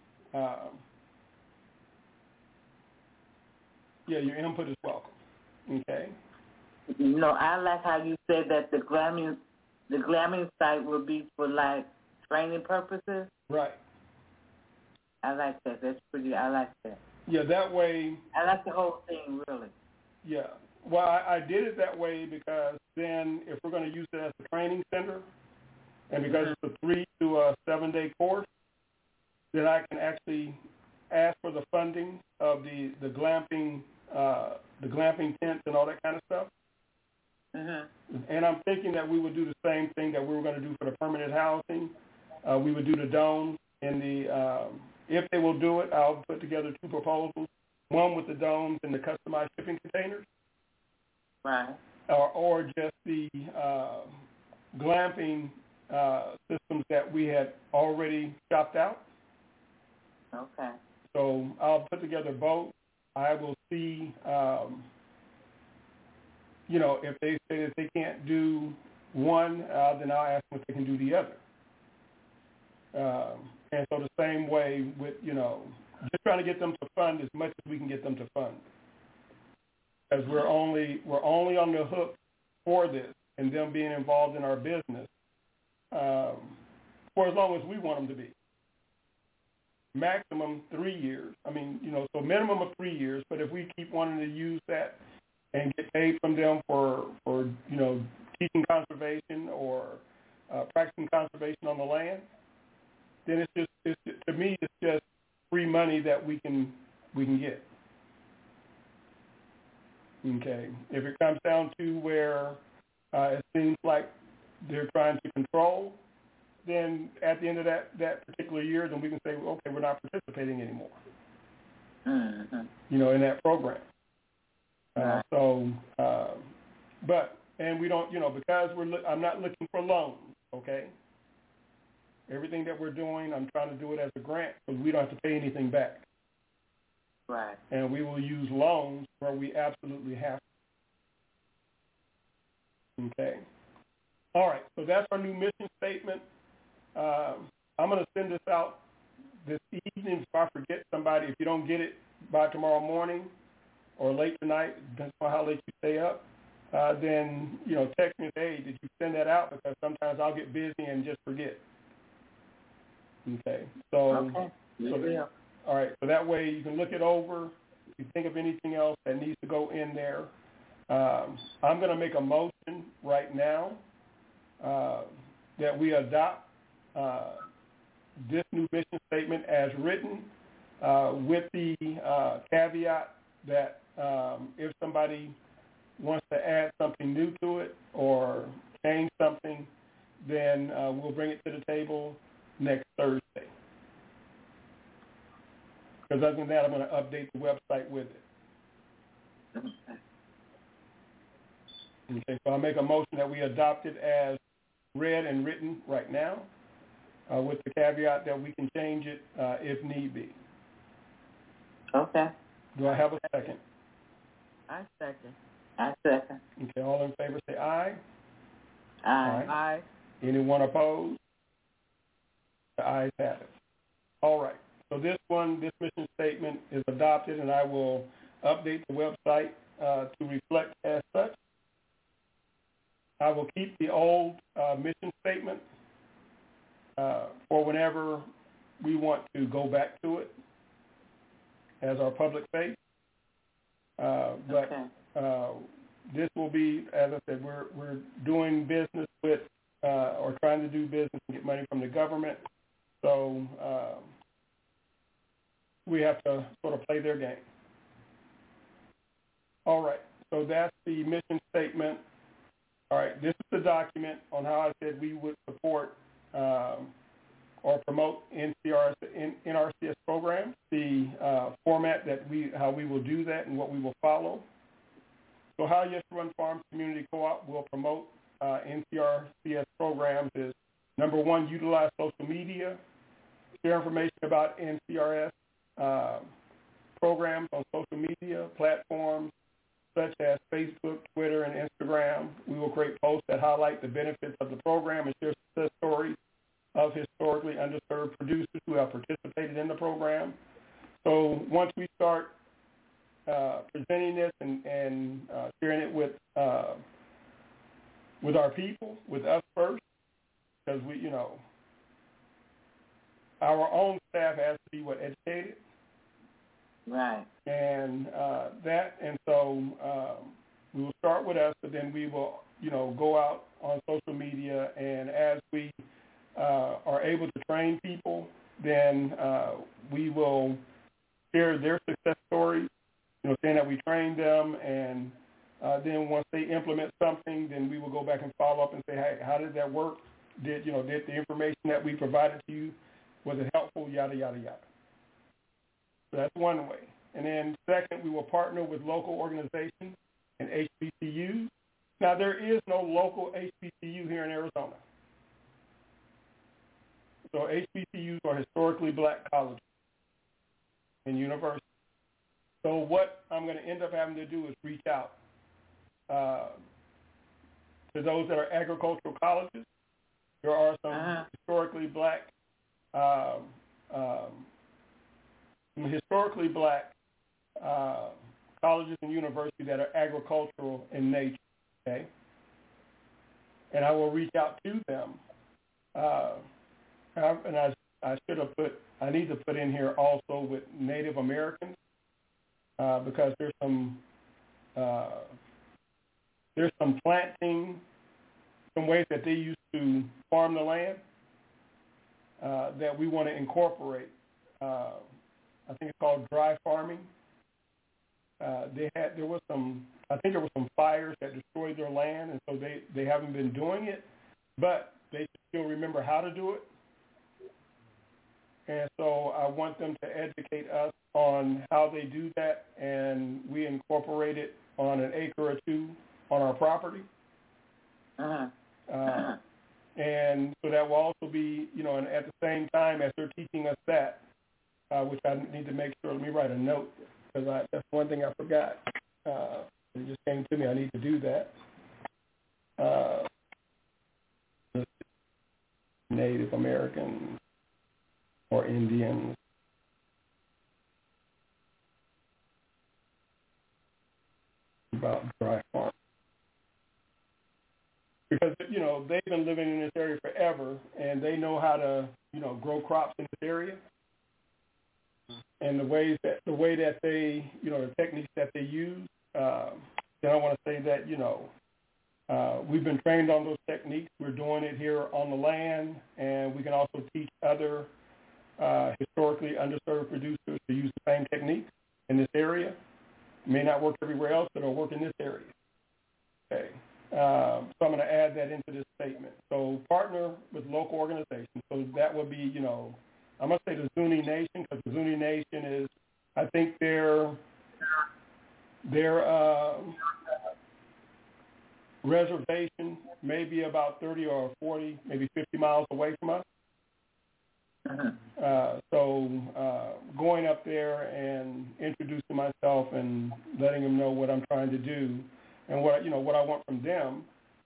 Your input is welcome. Okay. I like how you said that the glamming site will be for like training purposes. Right. I like that. That's pretty. I like that. Yeah, that way. I like the whole thing, really. Yeah. Well, I did it that way because then if we're going to use it as a training center, and because it's a 3 to 7 day course, then I can actually ask for the funding of the glamping tents and all that kind of stuff. Mm-hmm. And I'm thinking that we would do the same thing that we were going to do for the permanent housing. We would do the dome and if they will do it, I'll put together 2 proposals, one with the domes and the customized shipping containers. Right. Or just the glamping systems that we had already shopped out. Okay. So I'll put together both. I will see, if they say that they can't do one, then I'll ask them if they can do the other. And so the same way with, just trying to get them to fund as much as we can get them to fund. Because we're only on the hook for this and them being involved in our business for as long as we want them to be. Maximum 3 years. I mean, so minimum of 3 years, but if we keep wanting to use that and get paid from them for teaching conservation or practicing conservation on the land, then to me, it's just free money that we can get. Okay. If it comes down to where it seems like they're trying to control, then at the end of that particular year, then we can say, okay, we're not participating anymore. Mm-hmm. In that program. Right. And we don't, because I'm not looking for loans, okay? Everything that we're doing, I'm trying to do it as a grant because we don't have to pay anything back. Right. And we will use loans where we absolutely have to. Okay. All right, so that's our new mission statement. I'm going to send this out this evening. If I forget somebody, if you don't get it by tomorrow morning or late tonight, depends on how late you stay up, then, text me and say, hey, did you send that out? Because sometimes I'll get busy and just forget. Okay. All right, so that way you can look it over. If you think of anything else that needs to go in there, I'm going to make a motion right now that we adopt this new mission statement as written with the caveat that if somebody wants to add something new to it or change something, then we'll bring it to the table next Thursday. Because other than that, I'm going to update the website with it. Okay, so I'll make a motion that we adopt it as read and written right now with the caveat that we can change it if need be. Okay. Do I have a second? I second. I second. Okay, all in favor say aye. Aye. Aye. Anyone opposed? The ayes have it. All right. So this mission statement is adopted, and I will update the website to reflect as such. I will keep the old mission statement for whenever we want to go back to it as our public face. But this will be, as I said, we're doing business with or trying to do business and get money from the government. So we have to sort of play their game. All right. So that's the mission statement. All right. This is the document on how I said we would support or promote NRCS programs, the format how we will do that and what we will follow. So how Yes to Run Farms Community Co-op will promote NCRCS programs is, number one, utilize social media, share information about NCRS programs on social media platforms such as Facebook, Twitter, and Instagram. We will create posts that highlight the benefits of the program and share success stories of historically underserved producers who have participated in the program. So once we start presenting this and sharing it with our people, with us first, because our own staff has to be educated. Right. And so we will start with us, but then we will, go out on social media, and as we are able to train people, then we will share their success stories, saying that we trained them, and then once they implement something, then we will go back and follow up and say, hey, how did that work? Did the information that we provided to you, was it helpful, yada, yada, yada. So that's one way. And then second, we will partner with local organizations and HBCUs Now, there is no local HBCU here in Arizona. So HBCUs are historically black colleges and universities. So what I'm going to end up having to do is reach out to those that are agricultural colleges. There are some historically black colleges and universities that are agricultural in nature, okay? And I will reach out to them. And I should have I need to put in here also with Native Americans because there's some planting, some ways that they used to farm the land that we want to incorporate. I think it's called dry farming. There was some fires that destroyed their land, and so they haven't been doing it, but they still remember how to do it. And so I want them to educate us on how they do that, and we incorporate it on an acre or two on our property. And so that will also be, and at the same time as they're teaching us that, which I need to make sure, let me write a note, because that's one thing I forgot. It just came to me, I need to do that. Native Americans or Indians. About dry farm. Because, they've been living in this area forever, and they know how to, grow crops in this area. And the way that they, the techniques that they use, then I want to say that, we've been trained on those techniques. We're doing it here on the land, and we can also teach other historically underserved producers to use the same techniques in this area. It may not work everywhere else, but it'll work in this area. Okay. So I'm going to add that into this statement. So partner with local organizations. So that would be, I'm going to say the Zuni Nation, because the Zuni Nation is, I think their reservation may be about 30 or 40, maybe 50 miles away from us. So going up there and introducing myself and letting them know what I'm trying to do and what I want from them,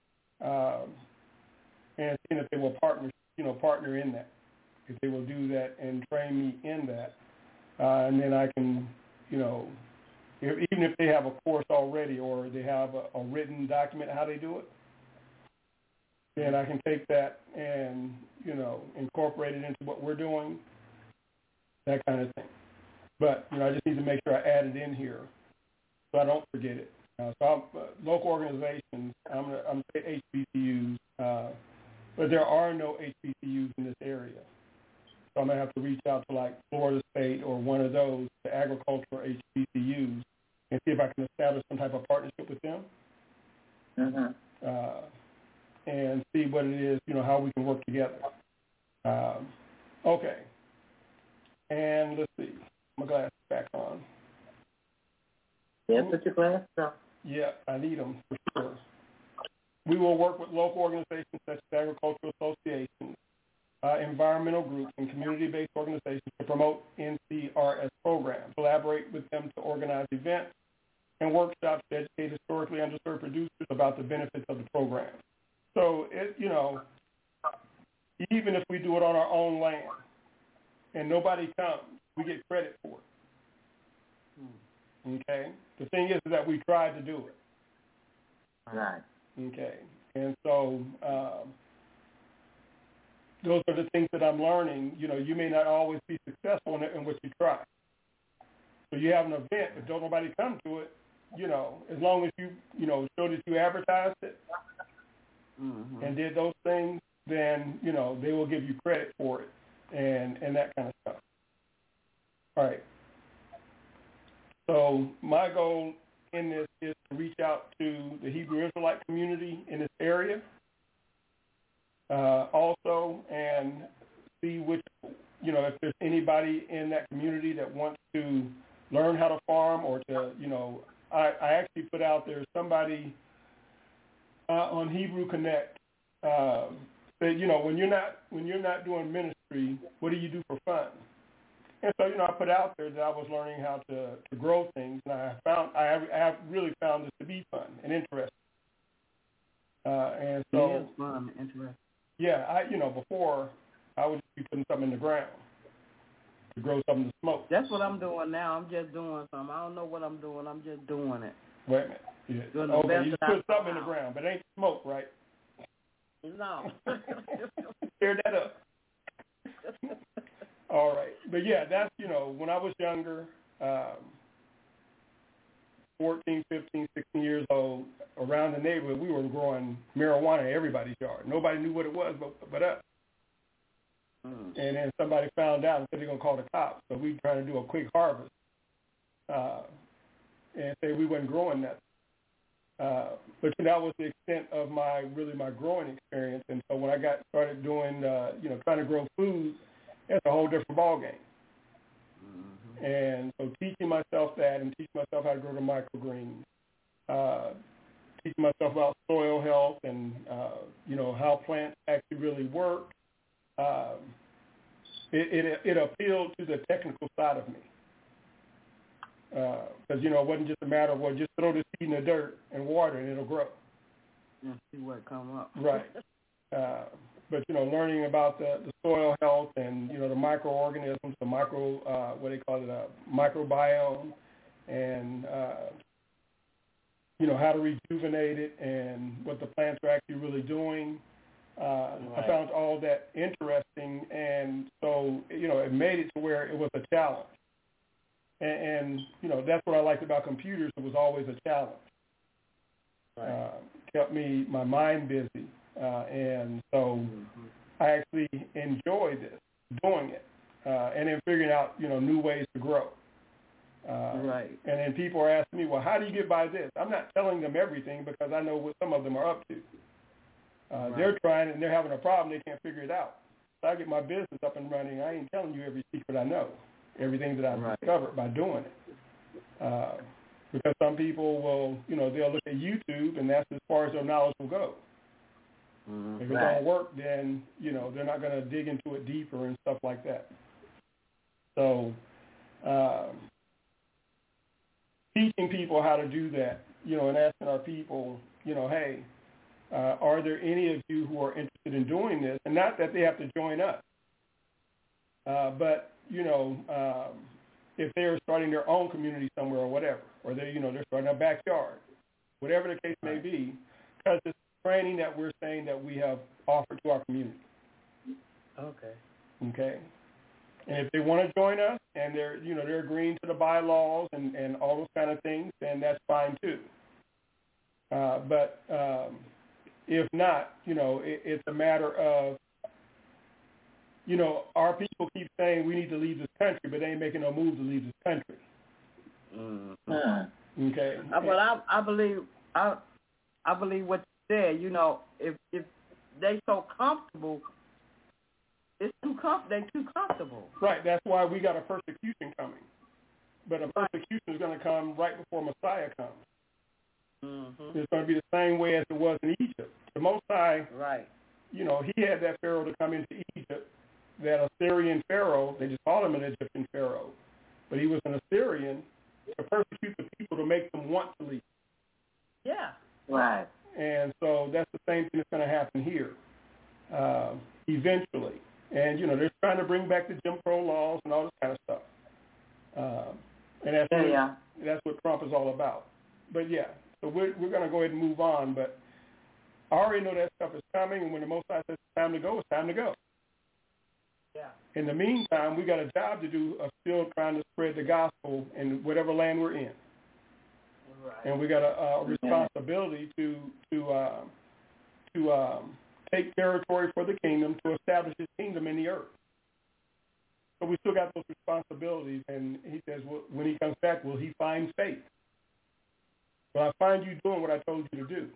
and seeing if they will partner in that, if they will do that and train me in that, and then I can, even if they have a course already or they have a written document how they do it, then I can take that and, incorporate it into what we're doing, that kind of thing. But, I just need to make sure I add it in here so I don't forget it. Local organizations, I'm going to say HBCUs, but there are no HBCUs in this area. So I'm going to have to reach out to like Florida State or one of those, the agricultural HBCUs, and see if I can establish some type of partnership with them. And see what it is, how we can work together. Okay. And let's see. My glasses back on. Yeah, put your glasses on. Yeah, I need them for sure. We will work with local organizations such as agricultural associations, environmental groups, and community-based organizations to promote NCRS programs. Collaborate with them to organize events and workshops to educate historically underserved producers about the benefits of the program. So, even if we do it on our own land and nobody comes, we get credit for it. Okay? The thing is that we tried to do it. Right. Okay. And so those are the things that I'm learning. You may not always be successful in what you try. So you have an event, but don't nobody come to it, as long as you, show that you advertised it, and did those things, then, they will give you credit for it and that kind of stuff. All right. So my goal in this is to reach out to the Hebrew Israelite community in this area also and see which, if there's anybody in that community that wants to learn how to farm or to, I actually put out there somebody On Hebrew Connect, said, you know, when you're not doing ministry, what do you do for fun? And so, you know, I put out there that I was learning how to grow things, and I have really found this to be fun and interesting. And so, it is fun and interesting. Yeah, before I would be putting something in the ground to grow something to smoke. That's what I'm doing now. I'm just doing something. I don't know what I'm doing. I'm just doing it. Wait a minute. Yeah. Okay, you put something in the ground, but it ain't smoke, right? No. Tear that up. All right. But, yeah, that's, you know, when I was younger, 14, 15, 16 years old, around the neighborhood, we were growing marijuana in everybody's yard. Nobody knew what it was but us. And then somebody found out and said they're going to call the cops. So we trying to do a quick harvest and say we wasn't growing that. But that was the extent of my growing experience. And so when I started doing, trying to grow food, that's a whole different ballgame. Mm-hmm. And so teaching myself that and teaching myself how to grow the microgreens, teaching myself about soil health and, how plants actually really work, it appealed to the technical side of me. Because, it wasn't just a matter of, just throw the seed in the dirt and water and it'll grow. And see what come up. Right. But, learning about the soil health and, the microorganisms, the microbiome, and, how to rejuvenate it and what the plants are actually really doing. Right. I found all that interesting, and so, it made it to where it was a challenge. And that's what I liked about computers. It was always a challenge. Right. Kept my mind busy. And so I actually enjoy doing it, and then figuring out, new ways to grow. Right. And then people are asking me, well, how do you get by this? I'm not telling them everything because I know what some of them are up to. Right. They're trying and they're having a problem. They can't figure it out. So I get my business up and running. I ain't telling you every secret I know, everything that I've discovered by doing it. Because some people will, they'll look at YouTube and that's as far as their knowledge will go. Mm-hmm. If it don't work, then, they're not going to dig into it deeper and stuff like that. So teaching people how to do that, and asking our people, hey, are there any of you who are interested in doing this? And not that they have to join us, but, if they're starting their own community somewhere or whatever, or they're starting a backyard, whatever the case may be, because it's training that we're saying that we have offered to our community. Okay. And if they want to join us and they're agreeing to the bylaws and all those kind of things, then that's fine too. But if not, it's a matter of, our people keep saying we need to leave this country, but they ain't making no move to leave this country. Mm-hmm. Okay. But I believe what you said. If they so comfortable, they too comfortable. Right. That's why we got a persecution coming. But a persecution is going to come right before Messiah comes. Mm-hmm. It's going to be the same way as it was in Egypt. The Most High, he had that Pharaoh to come into Egypt, that Assyrian Pharaoh. They just called him an Egyptian Pharaoh. But he was an Assyrian to persecute the people to make them want to leave. Yeah. Right. And so that's the same thing that's going to happen here eventually. And, they're trying to bring back the Jim Crow laws and all this kind of stuff. And that's what Trump is all about. But, so we're going to go ahead and move on. But I already know that stuff is coming, and when the Most High says it's time to go, it's time to go. Yeah. In the meantime, we got a job to do of still trying to spread the gospel in whatever land we're in. Right. And we got a responsibility to take territory for the kingdom, to establish his kingdom in the earth. So we still got those responsibilities, and he says, when he comes back, will he find faith? But I find you doing what I told you to do.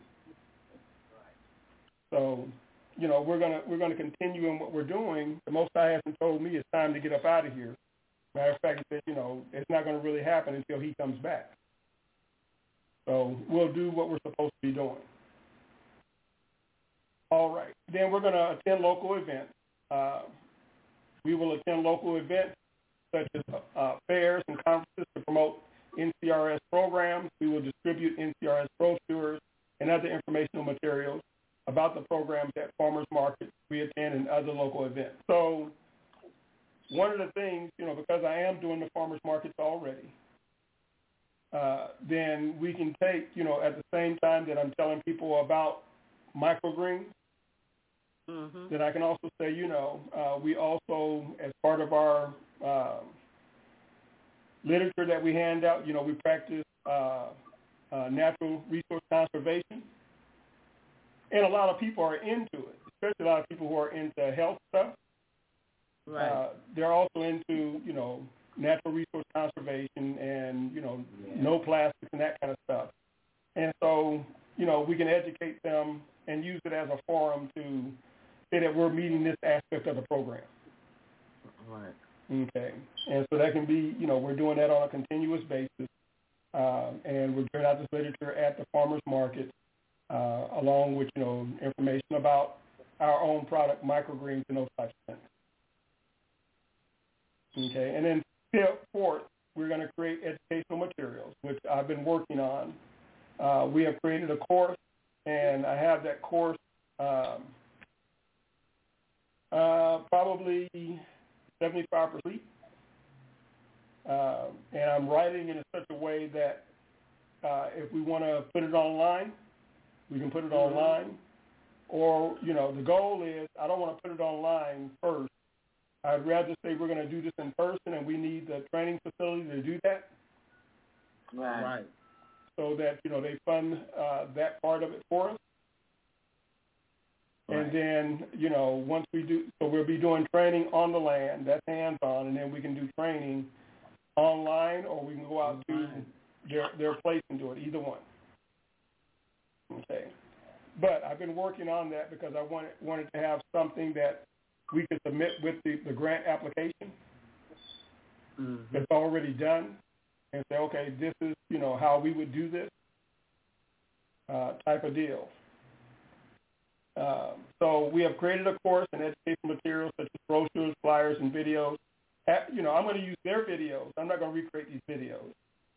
So, we're gonna continue in what we're doing. The Most High hasn't told me it's time to get up out of here. Matter of fact, he said, it's not going to really happen until he comes back. So we'll do what we're supposed to be doing. All right. Then we're going to attend local events. We will attend local events such as fairs and conferences to promote NCRS programs. We will distribute NCRS brochures and other informational materials about the programs at farmers markets we attend and other local events. So one of the things, because I am doing the farmers markets already, then we can take, at the same time that I'm telling people about microgreens, then I can also say, we also, as part of our literature that we hand out, we practice natural resource conservation. And a lot of people are into it, especially a lot of people who are into health stuff. Right. They're also into, natural resource conservation and, no plastics and that kind of stuff. And so, we can educate them and use it as a forum to say that we're meeting this aspect of the program. Right. Okay. And so that can be, we're doing that on a continuous basis. And we're giving out this literature at the farmers market, along with, information about our own product, microgreens, and those types of things. Okay. And then step fourth, we're going to create educational materials, which I've been working on. We have created a course, and I have that course probably 75%. And I'm writing it in such a way that if we want to put it online, we can put it online. Or, the goal is I don't want to put it online first. I'd rather say we're going to do this in person, and we need the training facility to do that. Right. So that, they fund that part of it for us. Right. And then, once we do, so we'll be doing training on the land, that's hands-on, and then we can do training online, or we can go out to their place and do it, either one. Okay. But I've been working on that because I wanted to have something that we could submit with the grant application that's already done and say, okay, this is, how we would do this type of deal. So we have created a course and educational materials such as brochures, flyers, and videos. I'm going to use their videos. I'm not going to recreate these videos.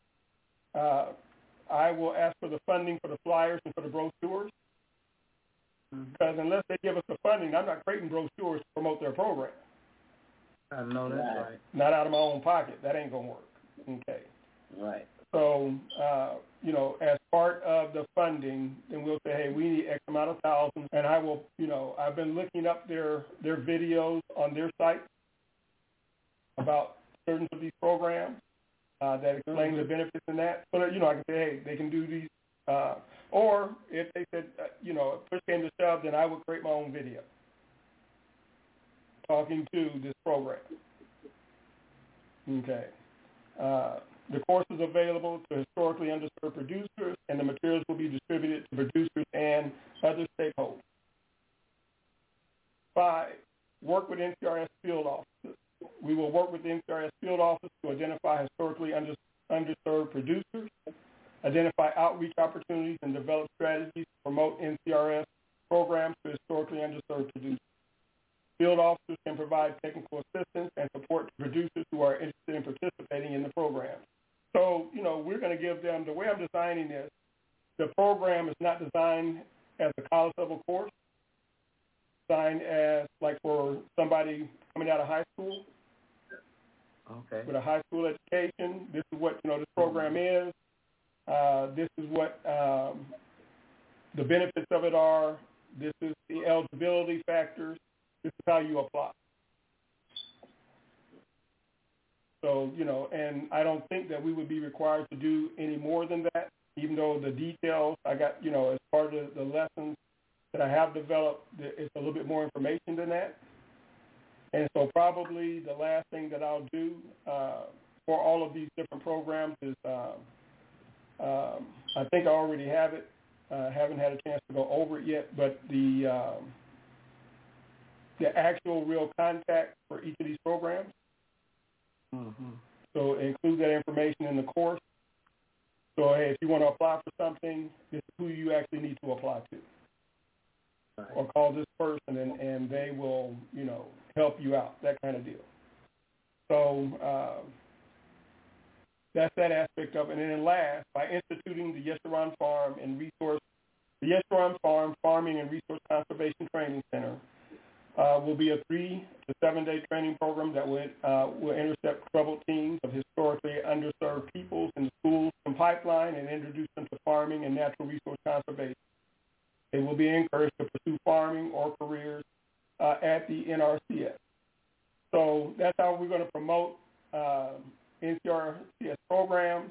I will ask for the funding for the flyers and for the brochures. Because unless they give us the funding, I'm not creating brochures to promote their program. I know that's right. Not out of my own pocket. That ain't going to work. Okay. Right. So, as part of the funding, then we'll say, hey, we need X amount of thousands. And I will, I've been looking up their videos on their site about certain of these programs that explain the benefits in that. So that, I can say, hey, they can do these. Or if they said, if push came to shove, then I would create my own video talking to this program. Okay. The course is available to historically underserved producers, and the materials will be distributed to producers and other stakeholders. 5, work with NCRS field offices. We will work with the NCRS field office to identify historically underserved producers, identify outreach opportunities, and develop strategies to promote NCRS programs to historically underserved producers. Field officers can provide technical assistance and support to producers who are interested in participating in the program. So, we're going to give them, the way I'm designing this, the program is not designed as a college level course, designed as like for somebody coming out of high school. Okay. With a high school education. This is what, this program is. This is what the benefits of it are. This is the eligibility factors. This is how you apply. So, and I don't think that we would be required to do any more than that, even though the details I got, as part of the lessons that I have developed, it's a little bit more information than that. And so probably the last thing that I'll do for all of these different programs is I think I already have it. I haven't had a chance to go over it yet, but the actual real contact for each of these programs. So include that information in the course. So, hey, if you want to apply for something, this is who you actually need to apply to. or call this person, and they will, help you out, that kind of deal. So that's that aspect of it. And then last, by instituting the Yeshurun Farming and Resource Conservation Training Center, will be a 3 to 7 day training program that will intercept troubled teams of historically underserved peoples in the schools and pipeline and introduce them to farming and natural resource conservation. They will be encouraged to pursue farming or careers at the NRCS. So that's how we're going to promote NCRCS programs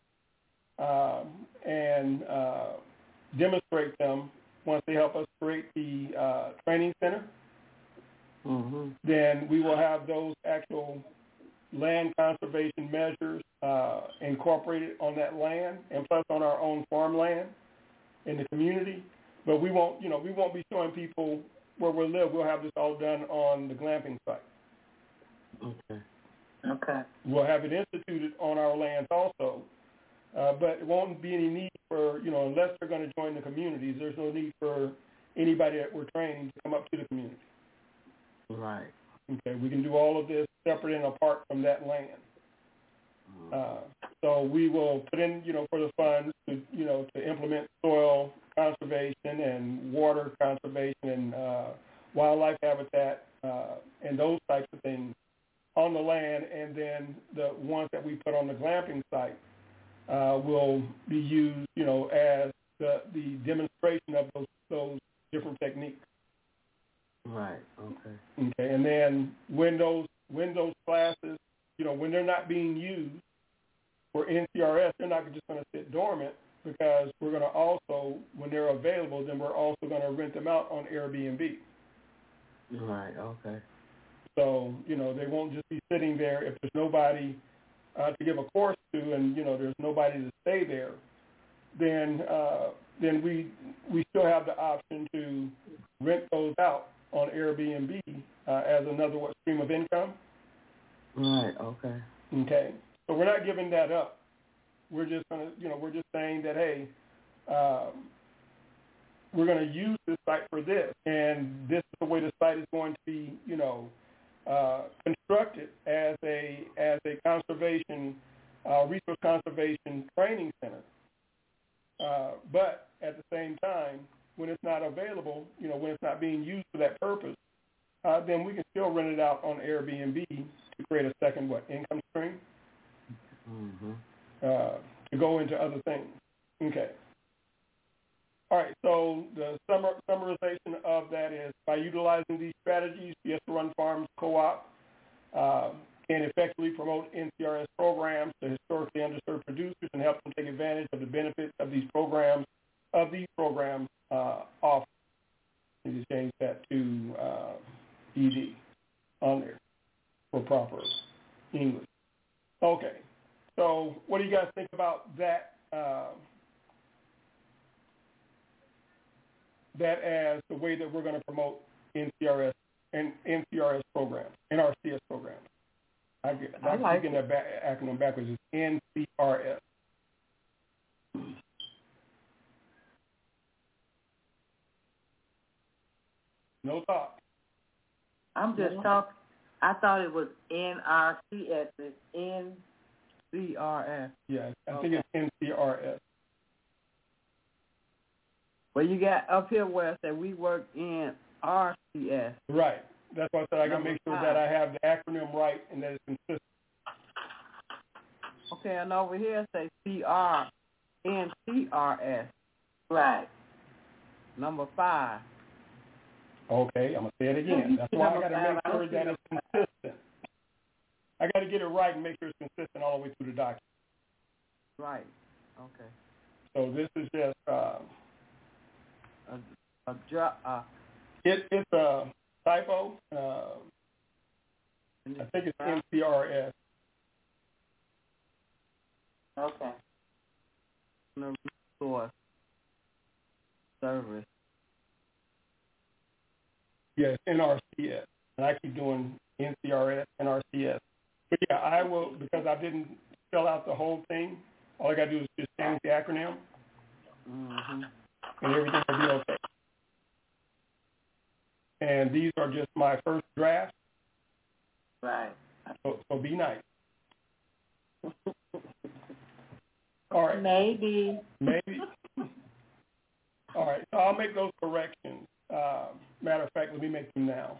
and demonstrate them once they help us create the training center. Mm-hmm. Then we will have those actual land conservation measures incorporated on that land and plus on our own farmland in the community. But we won't be showing people where we live. We'll have this all done on the glamping site. Okay. We'll have it instituted on our lands also, but it won't be any need for, unless they're going to join the communities, there's no need for anybody that we're training to come up to the community. Right. Okay, we can do all of this separate and apart from that land. So we will put in, for the funds to, to implement soil conservation and water conservation and wildlife habitat and those types of things on the land, and then the ones that we put on the glamping site will be used, as the demonstration of those different techniques. Right. Okay. Okay, and then when those classes, when they're not being used for NCRS, they're not just going to sit dormant, because we're going to also, when they're available, then we're also going to rent them out on Airbnb. Right. Okay. So, they won't just be sitting there if there's nobody to give a course to, and, there's nobody to stay there, then we still have the option to rent those out on Airbnb as another stream of income. Right. Okay. Okay. So we're not giving that up. We're just gonna, we're just saying that, hey, we're going to use this site for this, and this is the way the site is going to be, constructed as a conservation, resource conservation training center. But at the same time, when it's not available, when it's not being used for that purpose, then we can still rent it out on Airbnb to create a second income stream. Mm-hmm. To go into other things. Okay. All right, so the summarization of that is, by utilizing these strategies, Yeshurun Farms Co-op can effectively promote NCRS programs to historically underserved producers and help them take advantage of the benefits of these programs off. You just change that to ED on there for proper English. Okay, so what do you guys think about that? That as the way that we're going to promote NCRS and NCRS programs, NRCS programs. I'm getting that acronym backwards. It's NCRS. No thought. I'm just talking. I thought it was NRCS. It's NCRS. Yeah, I think it's NCRS. Well, you got up here where it said we work in RCS. Right. That's why I said I got to make sure that I have the acronym right and that it's consistent. Okay, and over here it says NCRS. Right. Number 5. Okay, I'm going to say it again. That's why I got to make sure that it's consistent. I got to get it right and make sure it's consistent all the way through the document. Right. Okay. So this is just... It's a typo. I think it's NCRS. Okay. Resource service. Yes, NRCS. And I keep doing NCRS, NRCS. But yeah, I will, because I didn't spell out the whole thing, all I got to do is just change the acronym, Mm-hmm. and everything will be okay. And these are just my first draft. Right. So be nice. All right. Maybe. All right. So I'll make those corrections. Matter of fact, let me make them now.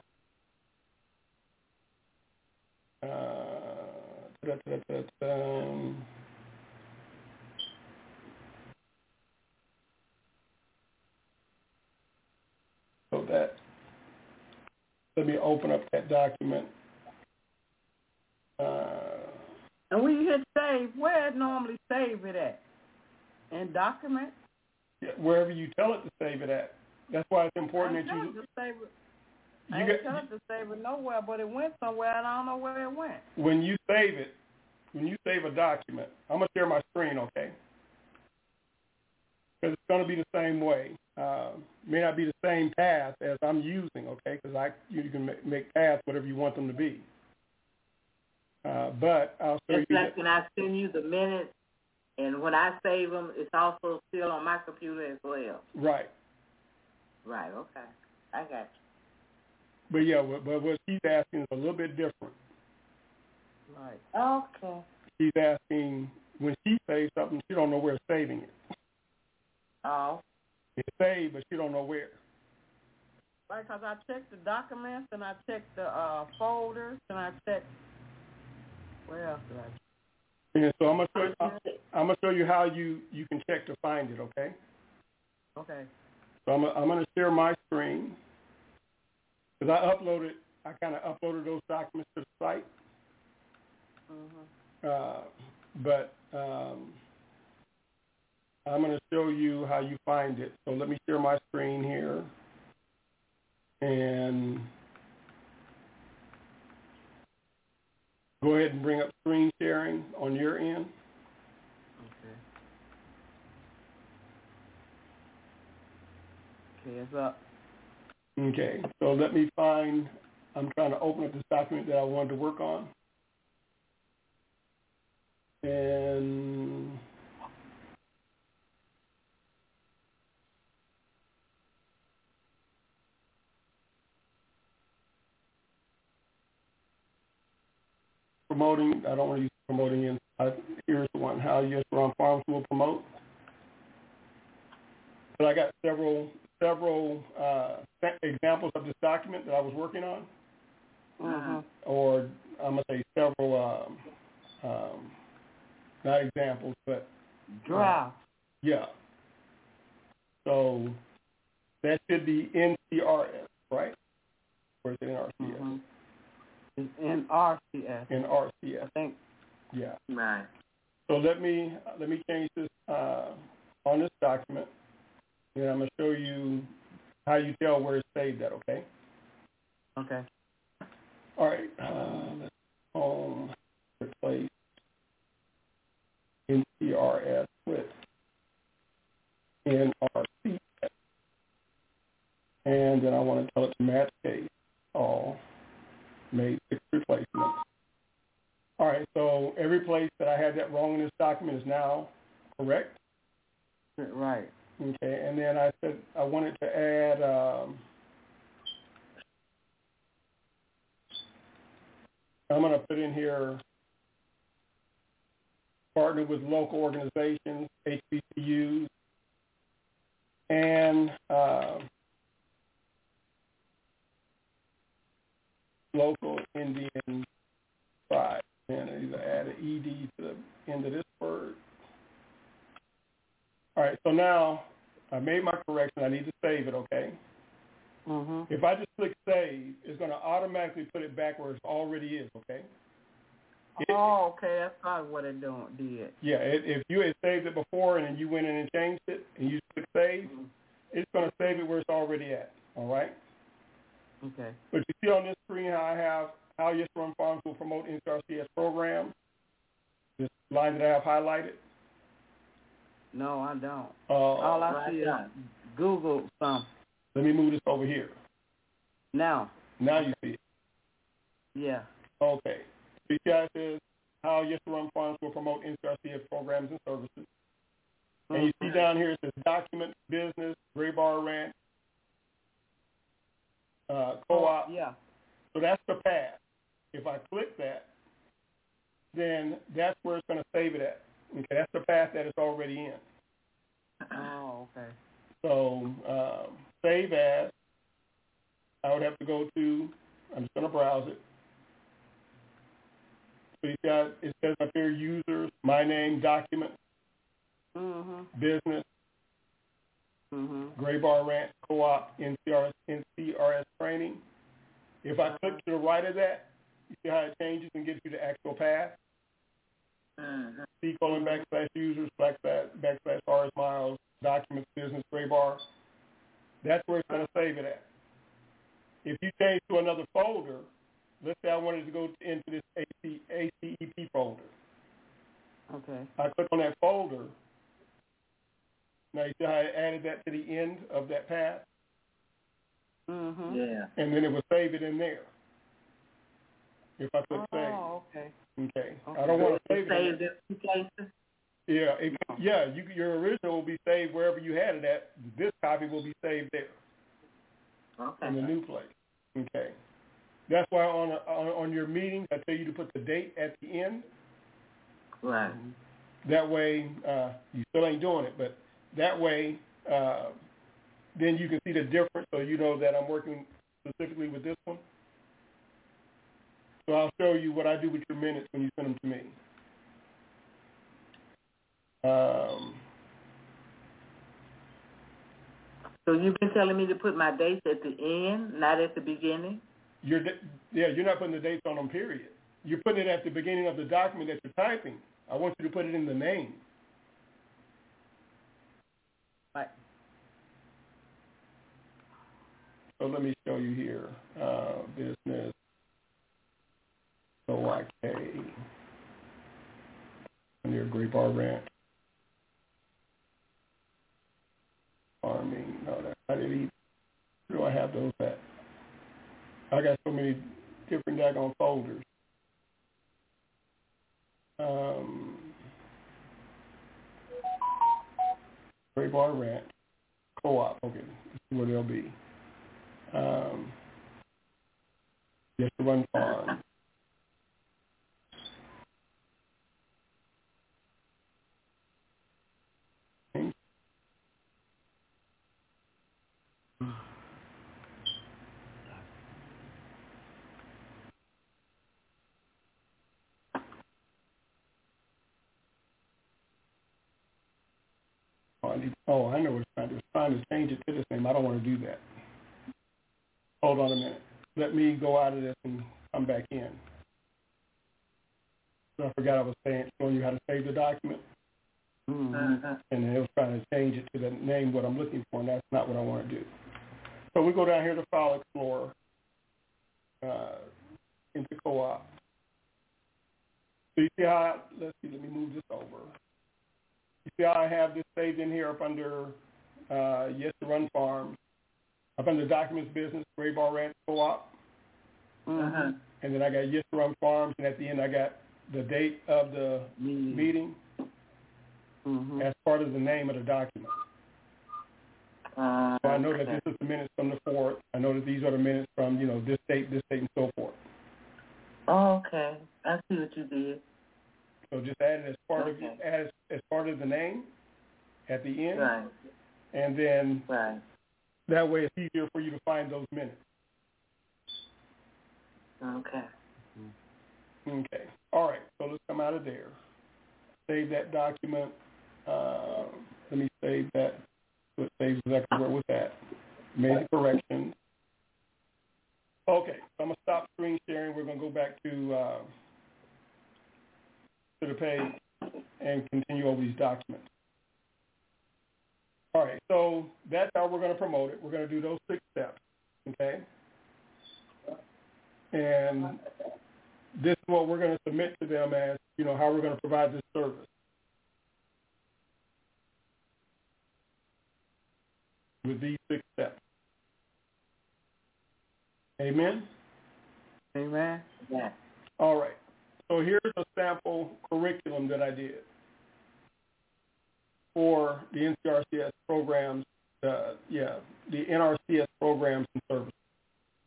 So that, let me open up that document. And when you hit save, where it normally save it at? In document? Yeah, wherever you tell it to save it at. That's why it's important that you. I didn't tell it to save it nowhere, but it went somewhere, and I don't know where it went. When you save it, when you save a document, I'm going to share my screen, okay? Because it's going to be the same way. May not be the same path as I'm using, okay? Because you can make paths whatever you want them to be. But I'll show you. It's like when I send you the minutes, and when I save them, it's also still on my computer as well. Right. Right, okay. I got you. But yeah, but what she's asking is a little bit different. Right. Okay. She's asking, when she saves something, she don't know where saving it. Oh. It's saved, but she don't know where. Right, because I checked the documents, and I checked the folders, and I checked, where else did I check? And so I'm gonna show you how you can check to find it, okay? Okay. So I'm gonna share my screen. Because I kind of uploaded those documents to the site. But I'm going to show you how you find it. So let me share my screen here. And go ahead and bring up screen sharing on your end. Okay, it's up. Okay, so let me find, I'm trying to open up this document that I wanted to work on. And promoting, I don't want to use promoting in, here's the one, how Yes We're On Farms will promote. But I got several examples of this document that I was working on. Or I'm going to say several, not examples, but draft. Yeah. So that should be NCRS, right? Or is it NRCS? It's NRCS. NRCS. I think. Yeah. Right. So let me change this on this document, and I'm going to show you how you tell where it's saved at, okay? Okay. All right. Let's home replace NCRS with NRCS. And then I want to tell it to match case all made 6 replacements. All right, so every place that I had that wrong in this document is now correct? Right. Okay, and then I said I wanted to add I'm going to put in here partner with local organizations, HBCUs, and local Indian tribes. And either add an ED to the end of this word. All right, so now I made my correction. I need to save it, okay? If I just click save, it's going to automatically put it back where it already is, okay? Okay, that's probably what it did. Yeah, if you had saved it before and then you went in and changed it and you click save, it's going to save it where it's already at, all right? Okay. But you see on this screen how I have how Yes We're On Farms will promote NCRCS programs, this line that I have highlighted? No, I don't. All I see is Google something. Let me move this over here. Now you see it. Yeah. Okay. BCI says how Yes We're On Farms will promote NCRCS programs and services. And you see down here it says document, business, Gray Bar Ranch. co-op. Yeah. So that's the path. If I click that, then that's where it's going to save it at. Okay, that's the path that it's already in. Oh, okay. So save as, I would have to go to, I'm just going to browse it. So you got, it says up here, users, my name, documents, business, Gray Bar Ranch, co-op, NCRS training. If I click to the right of that, you see how it changes and gives you the actual path? C:\\, users, / Horace Miles, documents, business, Gray Bar. That's where it's going to save it at. If you change to another folder, let's say I wanted to go into this ACEP folder. Okay. I click on that folder. Now you see how I added that to the end of that path? Yeah. And then it will save it in there. If I click save. Oh, okay. Okay. I don't want to save it. Saved in two places? Yeah. Your original will be saved wherever you had it at. This copy will be saved there. Okay. In the new place. Okay. That's why on your meetings, I tell you to put the date at the end. Right. That way, you still ain't doing it, but that way, then you can see the difference, so you know that I'm working specifically with this one. So I'll show you what I do with your minutes when you send them to me. So you've been telling me to put my dates at the end, not at the beginning? You're not putting the dates on them, period. You're putting it at the beginning of the document that you're typing. I want you to put it in the name. Right. So let me show you here. Business. OIK. Near Gray Bar Ranch. Farming. No, that's not it either. Where do I have those at? I got so many different daggone folders. Gray Bar Ranch. Co-op. Okay, this is where they'll be. Just to run farm. I know it's trying to. It's trying to change it to this name. I don't want to do that. Hold on a minute. Let me go out of this and come back in. So I forgot I was showing you how to save the document. And then it was trying to change it to the name what I'm looking for, and that's not what I want to do. So we go down here to File Explorer, into co-op. So you see how, let me move this over. You see how I have this saved in here up under Yes to Run Farms, up under Documents Business, Gray Bar Ranch Co-op. And then I got Yes to Run Farms, and at the end I got the date of the meeting as part of the name of the document. So I know that this is the minutes from the 4th. I know that these are the minutes from, this date, and so forth. Oh, okay. I see what you did. So just add it as part of as part of the name at the end, right. And then that way it's easier for you to find those minutes. Okay. Okay. All right. So let's come out of there. Save that document. Let me save that. So it saves exactly where it was at. Made the corrections. Okay. So I'm gonna stop screen sharing. We're gonna go back to the page and continue over these documents. All right, so that's how we're going to promote it. We're going to do those 6 steps, okay? And this is what we're going to submit to them as, how we're going to provide this service. With these 6 steps. Amen? Amen. Yeah. All right. So here's a sample curriculum that I did for the NCRCS programs, the NRCS programs and services.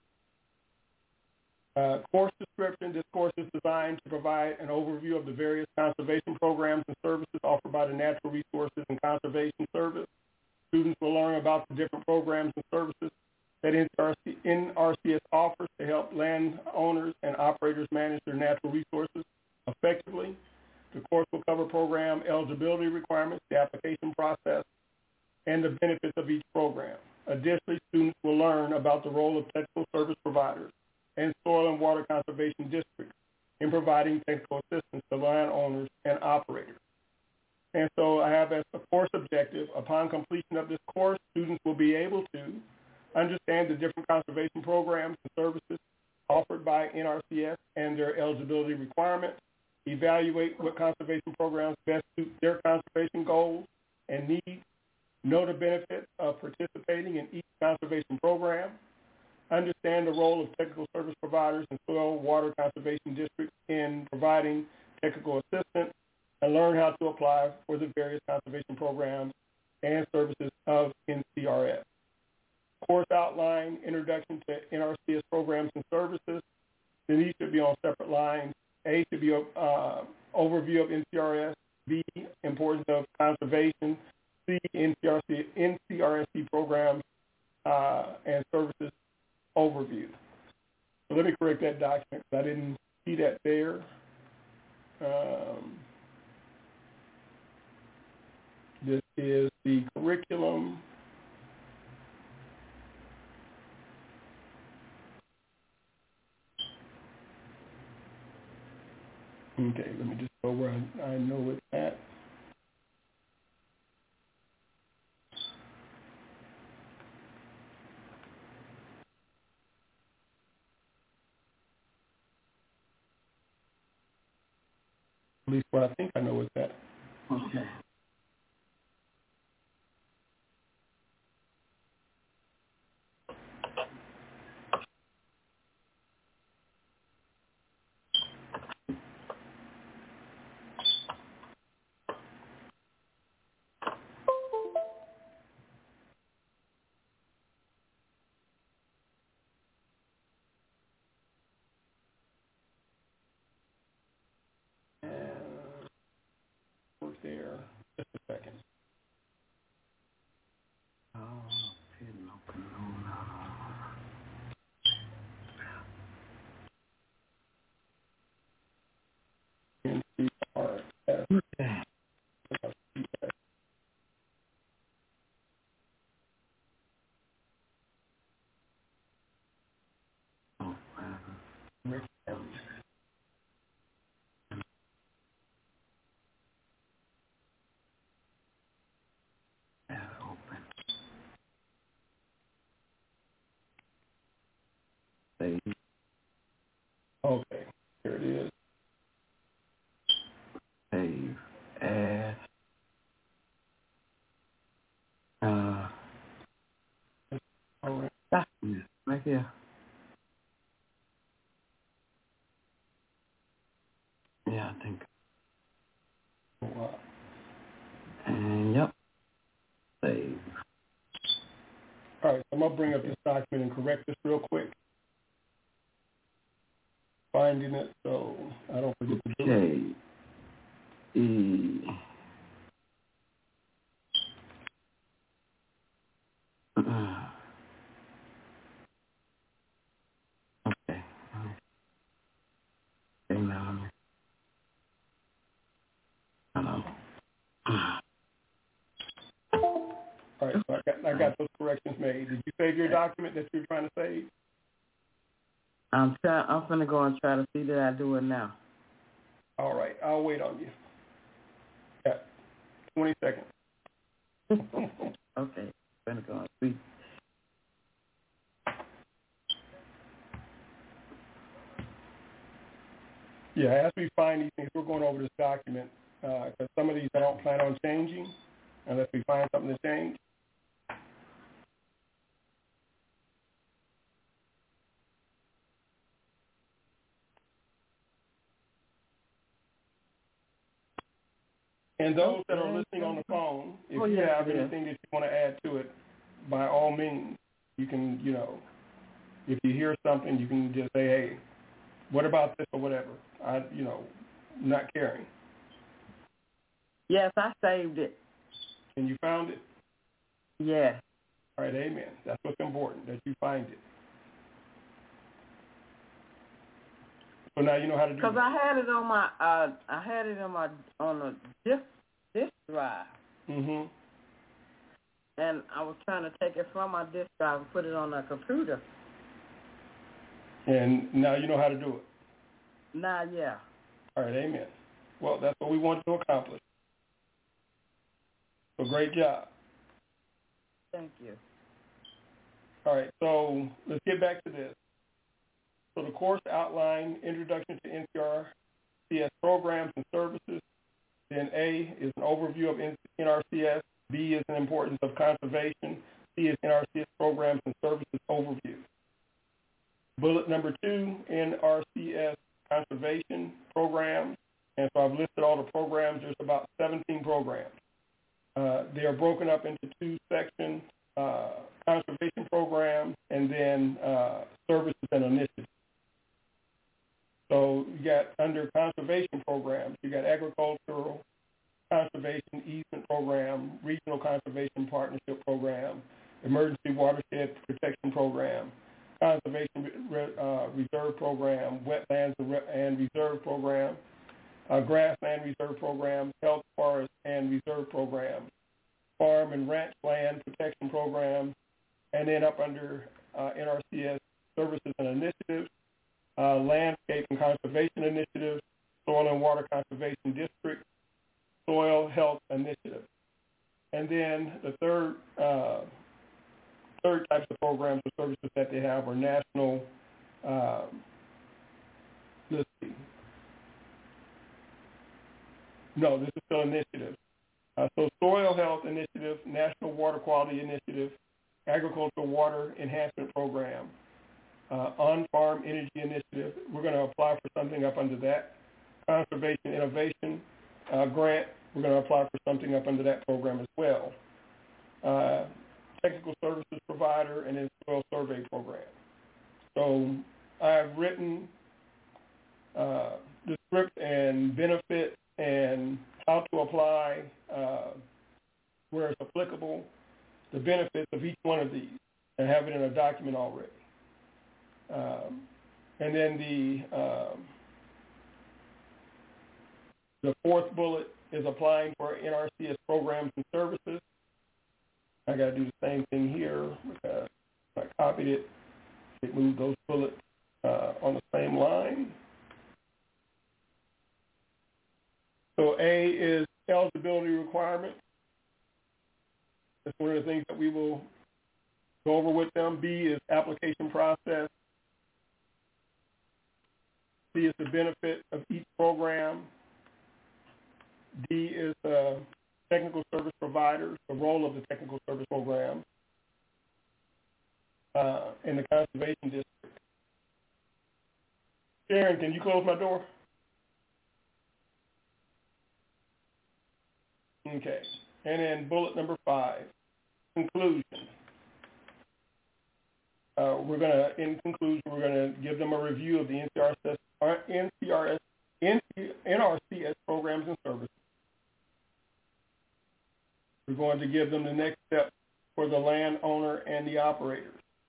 Course description. This course is designed to provide an overview of the various conservation programs and services offered by the Natural Resources and Conservation Service. Students will learn about the different programs and services that NRCS offers to help landowners and operators manage their natural resources effectively. The course will cover program eligibility requirements, the application process, and the benefits of each program. Additionally, students will learn about the role of technical service providers and soil and water conservation districts in providing technical assistance to landowners and operators. And so I have as a course objective, upon completion of this course, students will be able to understand the different conservation programs and services offered by NRCS and their eligibility requirements, evaluate what conservation programs best suit their conservation goals and needs, know the benefits of participating in each conservation program, understand the role of technical service providers and soil water conservation districts in providing technical assistance, and learn how to apply for the various conservation programs and services of NCRS. Course outline, introduction to NRCS programs and services. Then these should be on separate lines. A should be an overview of NCRS. B, importance of conservation. C, NCRSC programs and services overview. So let me correct that document because I didn't see that there. This is the curriculum. Okay, let me just go where I know it's at. At least where I think I know it's at. Okay. There, just a second. Okay, here it is. Save as document right here. Yeah, I think. And yep. Save. All right, I'm gonna bring up this document and correct this real quick. Finding it so I don't forget to do it. Okay. Hello. All right, so I got those corrections made. Did you save your document that you're trying to save? I'm gonna go and try to see that I do it now. All right, I'll wait on you. Yeah, 20 seconds. Okay, I'm gonna go and see. Yeah, as we find these things, we're going over this document because some of these I don't plan on changing unless we find something to change. And those that are listening on the phone, if you have anything that you want to add to it, by all means, you can, if you hear something, you can just say, hey, what about this or whatever? Not caring. Yes, I saved it. And you found it? Yes. All right, amen. That's what's important, that you find it. So now you know how to do it. Because I had it on my, on a disk drive. Mm-hmm. And I was trying to take it from my disk drive and put it on a computer. And now you know how to do it. Now, yeah. All right, amen. Well, that's what we wanted to accomplish. So great job. Thank you. All right, so let's get back to this. So the course outline, Introduction to NRCS Programs and Services. Then A is an overview of NRCS. B is an importance of conservation. C is NRCS Programs and Services overview. Bullet number 2, NRCS Conservation Programs. And so I've listed all the programs. There's about 17 programs. They are broken up into 2 sections, conservation programs and then services and initiatives. So you got under conservation programs, you got agricultural conservation easement program, regional conservation partnership program, emergency watershed protection program, conservation reserve program, wetlands and reserve program, grassland reserve program, health, forest, and reserve program, farm and ranch land protection program, and then up under NRCS services and initiatives, landscape and conservation initiatives, soil and water conservation district, soil health initiative. And then the third types of programs or services that they have are national, let's see. No, this is still initiatives. So soil health initiative, national water quality initiative, agricultural water enhancement program, on-farm energy initiative. We're going to apply for something up under that. Conservation innovation grant. We're going to apply for something up under that program as well. Technical services provider and then soil survey program. So I've written the script and benefits and how to apply where it's applicable, the benefits of each one of these, and have it in a document already. And then the fourth bullet is applying for NRCS programs and services. I got to do the same thing here because I copied it. It moved those bullets on the same line. So A is eligibility requirement. That's one of the things that we will go over with them. B is application process. C is the benefit of each program. D is technical service providers, the role of the technical service program in the conservation district. Sharon, can you close my door? Okay. And then bullet number 5, conclusion. In conclusion, we're going to give them a review of the NRCS programs and services. We're going to give them the next step for the landowner and the operators.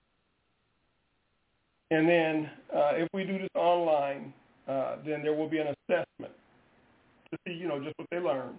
And then if we do this online, then there will be an assessment to see, just what they learned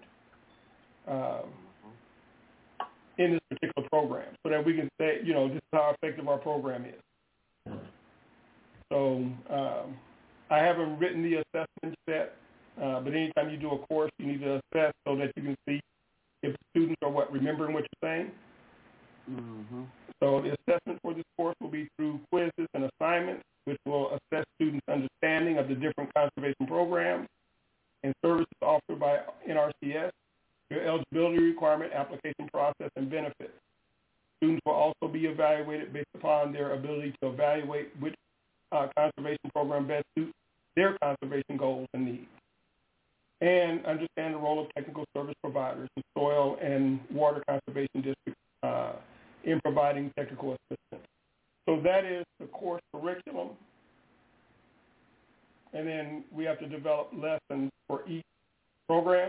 in this particular program so that we can say, this is how effective our program is. So I haven't written the assessment yet, but anytime you do a course, you need to assess so that you can see if the students are remembering what you're saying. Mm-hmm. So the assessment for this course will be through quizzes and assignments, which will assess students' understanding of the different conservation programs and services offered by NRCS, your eligibility requirement, application process, and benefits. Students will also be evaluated based upon their ability to evaluate which conservation program best suits their conservation goals and needs, and understand the role of technical service providers in soil and water conservation districts in providing technical assistance. So that is the course curriculum. and then we have to develop lessons for each program.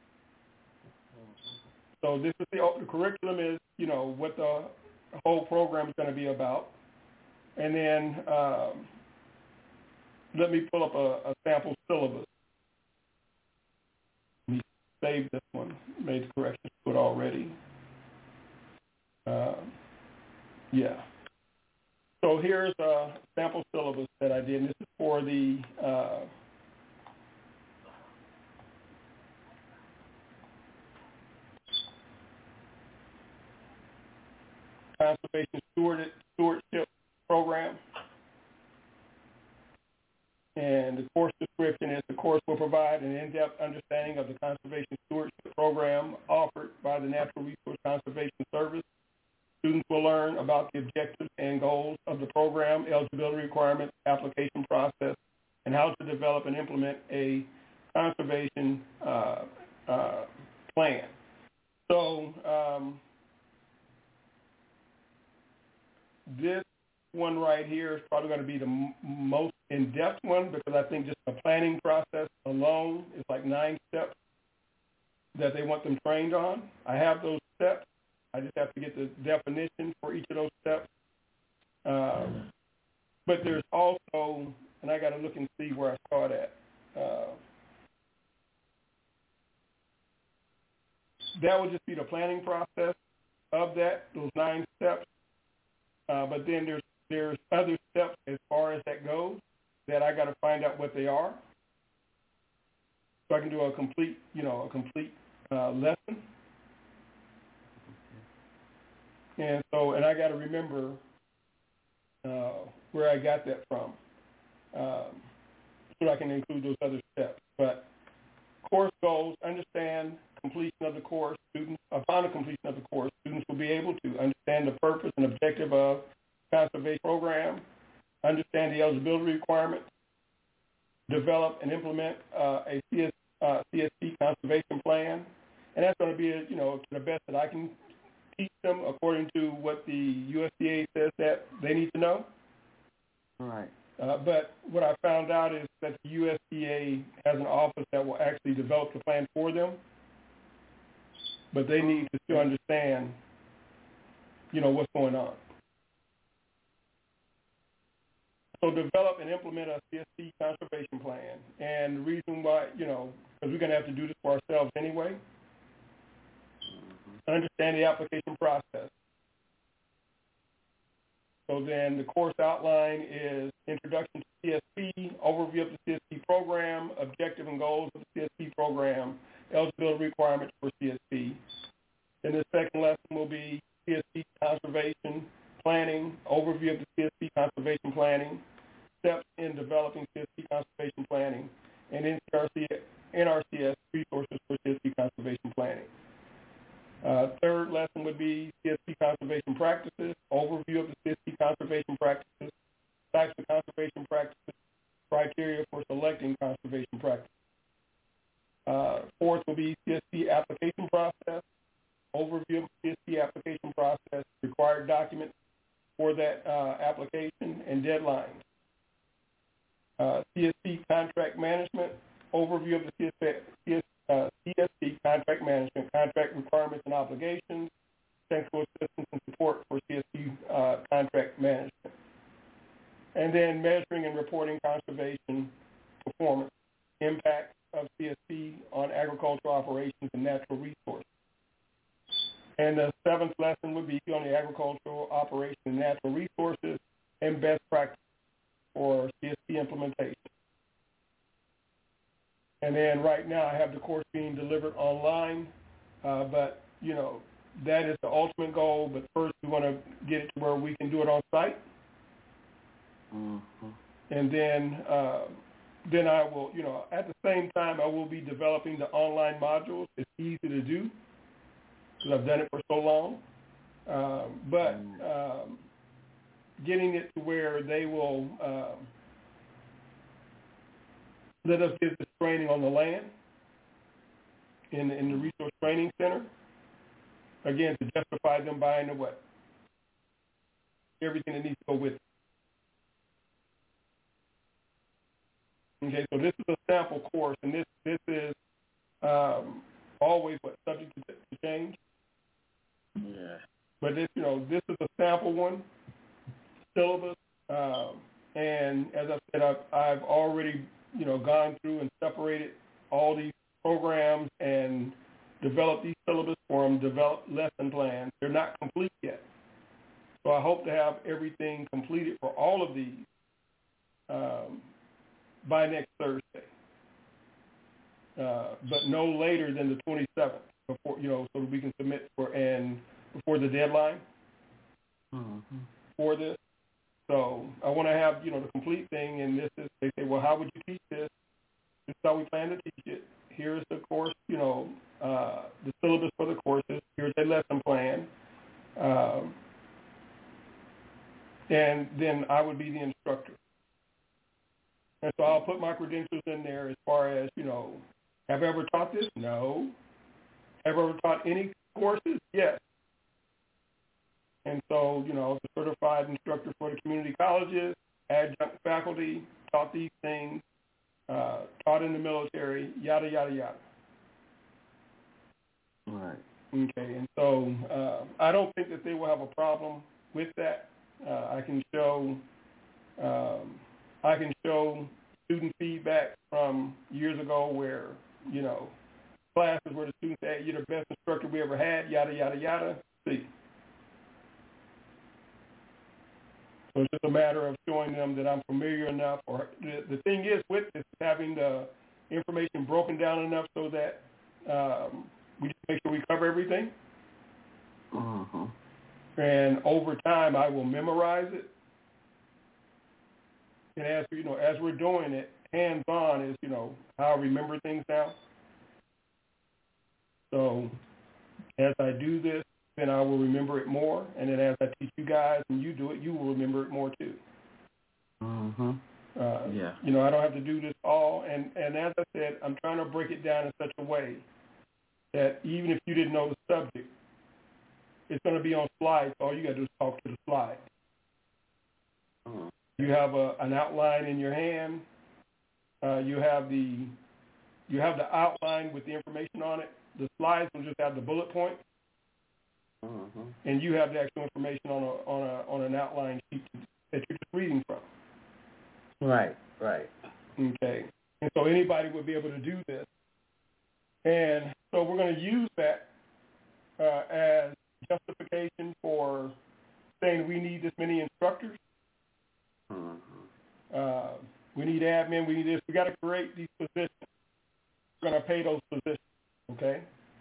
So this is the curriculum is, what the whole program is going to be about. And then let me pull up a sample syllabus. Let me save this one, made the corrections to it already. Yeah. So here's a sample syllabus that I did, and this is for the Conservation Stewardship Program. And the course description is the course will provide an in-depth understanding of the Conservation Stewardship Program offered by the Natural Resource Conservation Service. Students will learn about the objectives and goals of the program, eligibility requirements, application process, and how to develop and implement a conservation plan. So this one right here is probably going to be the most in-depth one, because I think just the planning process alone is like 9 steps that they want them trained on. I have those steps. I just have to get the definition for each of those steps. But there's also, and I got to look and see where I start at. That would just be the planning process of that, those 9 steps. But then there's other steps as far as that goes that I got to find out what they are, so I can do a complete lesson. And I got to remember where I got that from, so I can include those other steps. But course goals: understand completion of the course. Upon the completion of the course, students will be able to understand the purpose and objective of conservation program, understand the eligibility requirements, develop and implement a CSP conservation plan, and that's going to be, to the best that I can teach them according to what the USDA says that they need to know. Right. But what I found out is that the USDA has an office that will actually develop the plan for them, but they need to still understand, what's going on. So develop and implement a CSP conservation plan. And the reason why, because we're going to have to do this for ourselves anyway, understand the application process. So then the course outline is introduction to CSP, overview of the CSP program, objective and goals of the CSP program, eligibility requirements for CSP. Then the second lesson will be CSP conservation planning, overview of the CSP conservation planning, steps in developing CSP conservation planning, and NRCS resources for CSP conservation planning. Third lesson would be CSP conservation practices, overview of the CSP conservation practices, types of conservation practices, criteria for selecting conservation practices. Fourth will be CSP application process, overview of the CSP application process, required documents for that application, and deadlines. CSP contract management, overview of the CSP contract management, contract requirements and obligations, technical assistance and support for CSP contract management. And then measuring and reporting conservation performance, impact of CSP on agricultural operations and natural resources. And the seventh lesson would be on the agricultural operations and natural resources and best practices for CSP implementation. And then right now I have the course being delivered online, but, that is the ultimate goal. But first we want to get it to where we can do it on site. Mm-hmm. And then I will, at the same time I will be developing the online modules. It's easy to do because I've done it for so long. But getting it to where they will let us get this training on the land in the Resource Training Center, again, to justify them buying the what? Everything that needs to go with it. Okay, so this is a sample course, and this is always subject to change. Yeah. But this is a sample one, syllabus, and as I said, I've already gone through and separated all these programs and developed these syllabus for them, developed lesson plans. They're not complete yet, so I hope to have everything completed for all of these by next Thursday, but no later than the 27th, before so that we can submit before the deadline for this. So I want to have the complete thing, and this is, they say, well, how would you teach this? This is how we plan to teach it. Here's the course, the syllabus for the courses. Here's a lesson plan, and then I would be the instructor. And so I'll put my credentials in there as far as, have I ever taught this? No. Have I ever taught any courses? Yes. And so, the certified instructor for the community colleges, adjunct faculty, taught these things, taught in the military, yada, yada, yada. All right. Okay, and so I don't think that they will have a problem with that. I can show student feedback from years ago where, classes where the students said, you're the best instructor we ever had, yada, yada, yada. See. So it's just a matter of showing them that I'm familiar enough. Or the thing is with this, having the information broken down enough so that we just make sure we cover everything. Uh-huh. And over time, I will memorize it. And as we're doing it, hands-on is, how I remember things now. So as I do this, then I will remember it more. And then as I teach you guys and you do it, you will remember it more too. Mm-hmm. Yeah. I don't have to do this all. And as I said, I'm trying to break it down in such a way that even if you didn't know the subject, it's going to be on slides. All you got to do is talk to the slide. Mm-hmm. You have an outline in your hand. You have the outline with the information on it. The slides will just have the bullet points, and you have the actual information on an outline sheet that you're just reading from. Right. Okay. And so anybody would be able to do this. And so we're going to use that as justification for saying we need this many instructors. We need admin. We need this. We got to create these positions. We're going to pay those positions. Okay.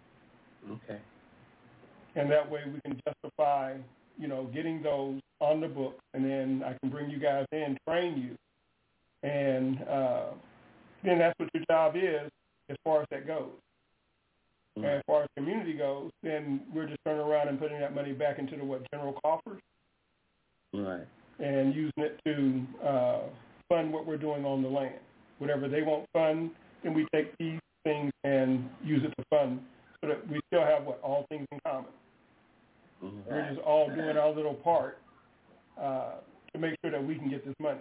And that way we can justify, getting those on the book, and then I can bring you guys in, train you, and then that's what your job is as far as that goes. And as far as community goes, then we're just turning around and putting that money back into the general coffers. Right. And using it to fund what we're doing on the land. Whatever they won't fund, then we take these things and use it to fund, so that we still have all things in common. Mm-hmm. We're just all doing our little part to make sure that we can get this money.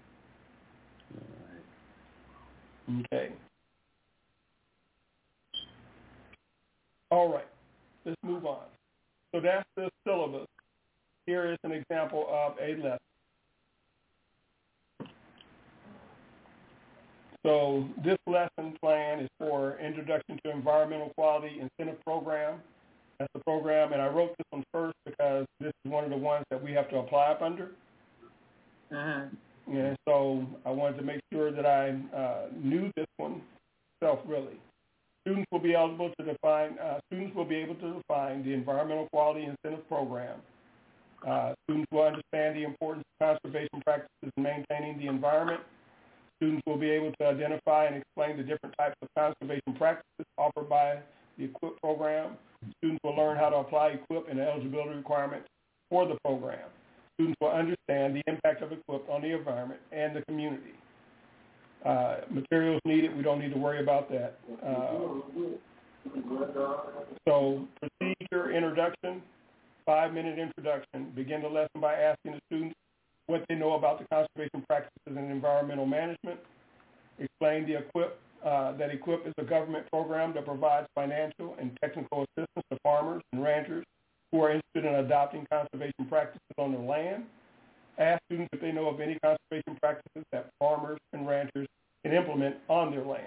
Okay. All right. Let's move on. So that's the syllabus. Here is an example of a lesson. So this lesson plan is for Introduction to Environmental Quality Incentive Program. That's the program, and I wrote this one first because this is one of the ones that we have to apply up under. And so I wanted to make sure that I knew this one myself, really. Students will be able to define the Environmental Quality Incentive Program. Students will understand the importance of conservation practices in maintaining the environment. Students will be able to identify and explain the different types of conservation practices offered by the EQIP program. Students will learn how to apply EQIP and the eligibility requirements for the program. Students will understand the impact of EQIP on the environment and the community. Materials needed, we don't need to worry about that. So procedure introduction, 5-minute introduction. Begin the lesson by asking the students what they know about the conservation practices and environmental management. explain the EQIP, that EQIP is a government program that provides financial and technical assistance to farmers and ranchers who are interested in adopting conservation practices on their land. Ask students if they know of any conservation practices that farmers and ranchers can implement on their land.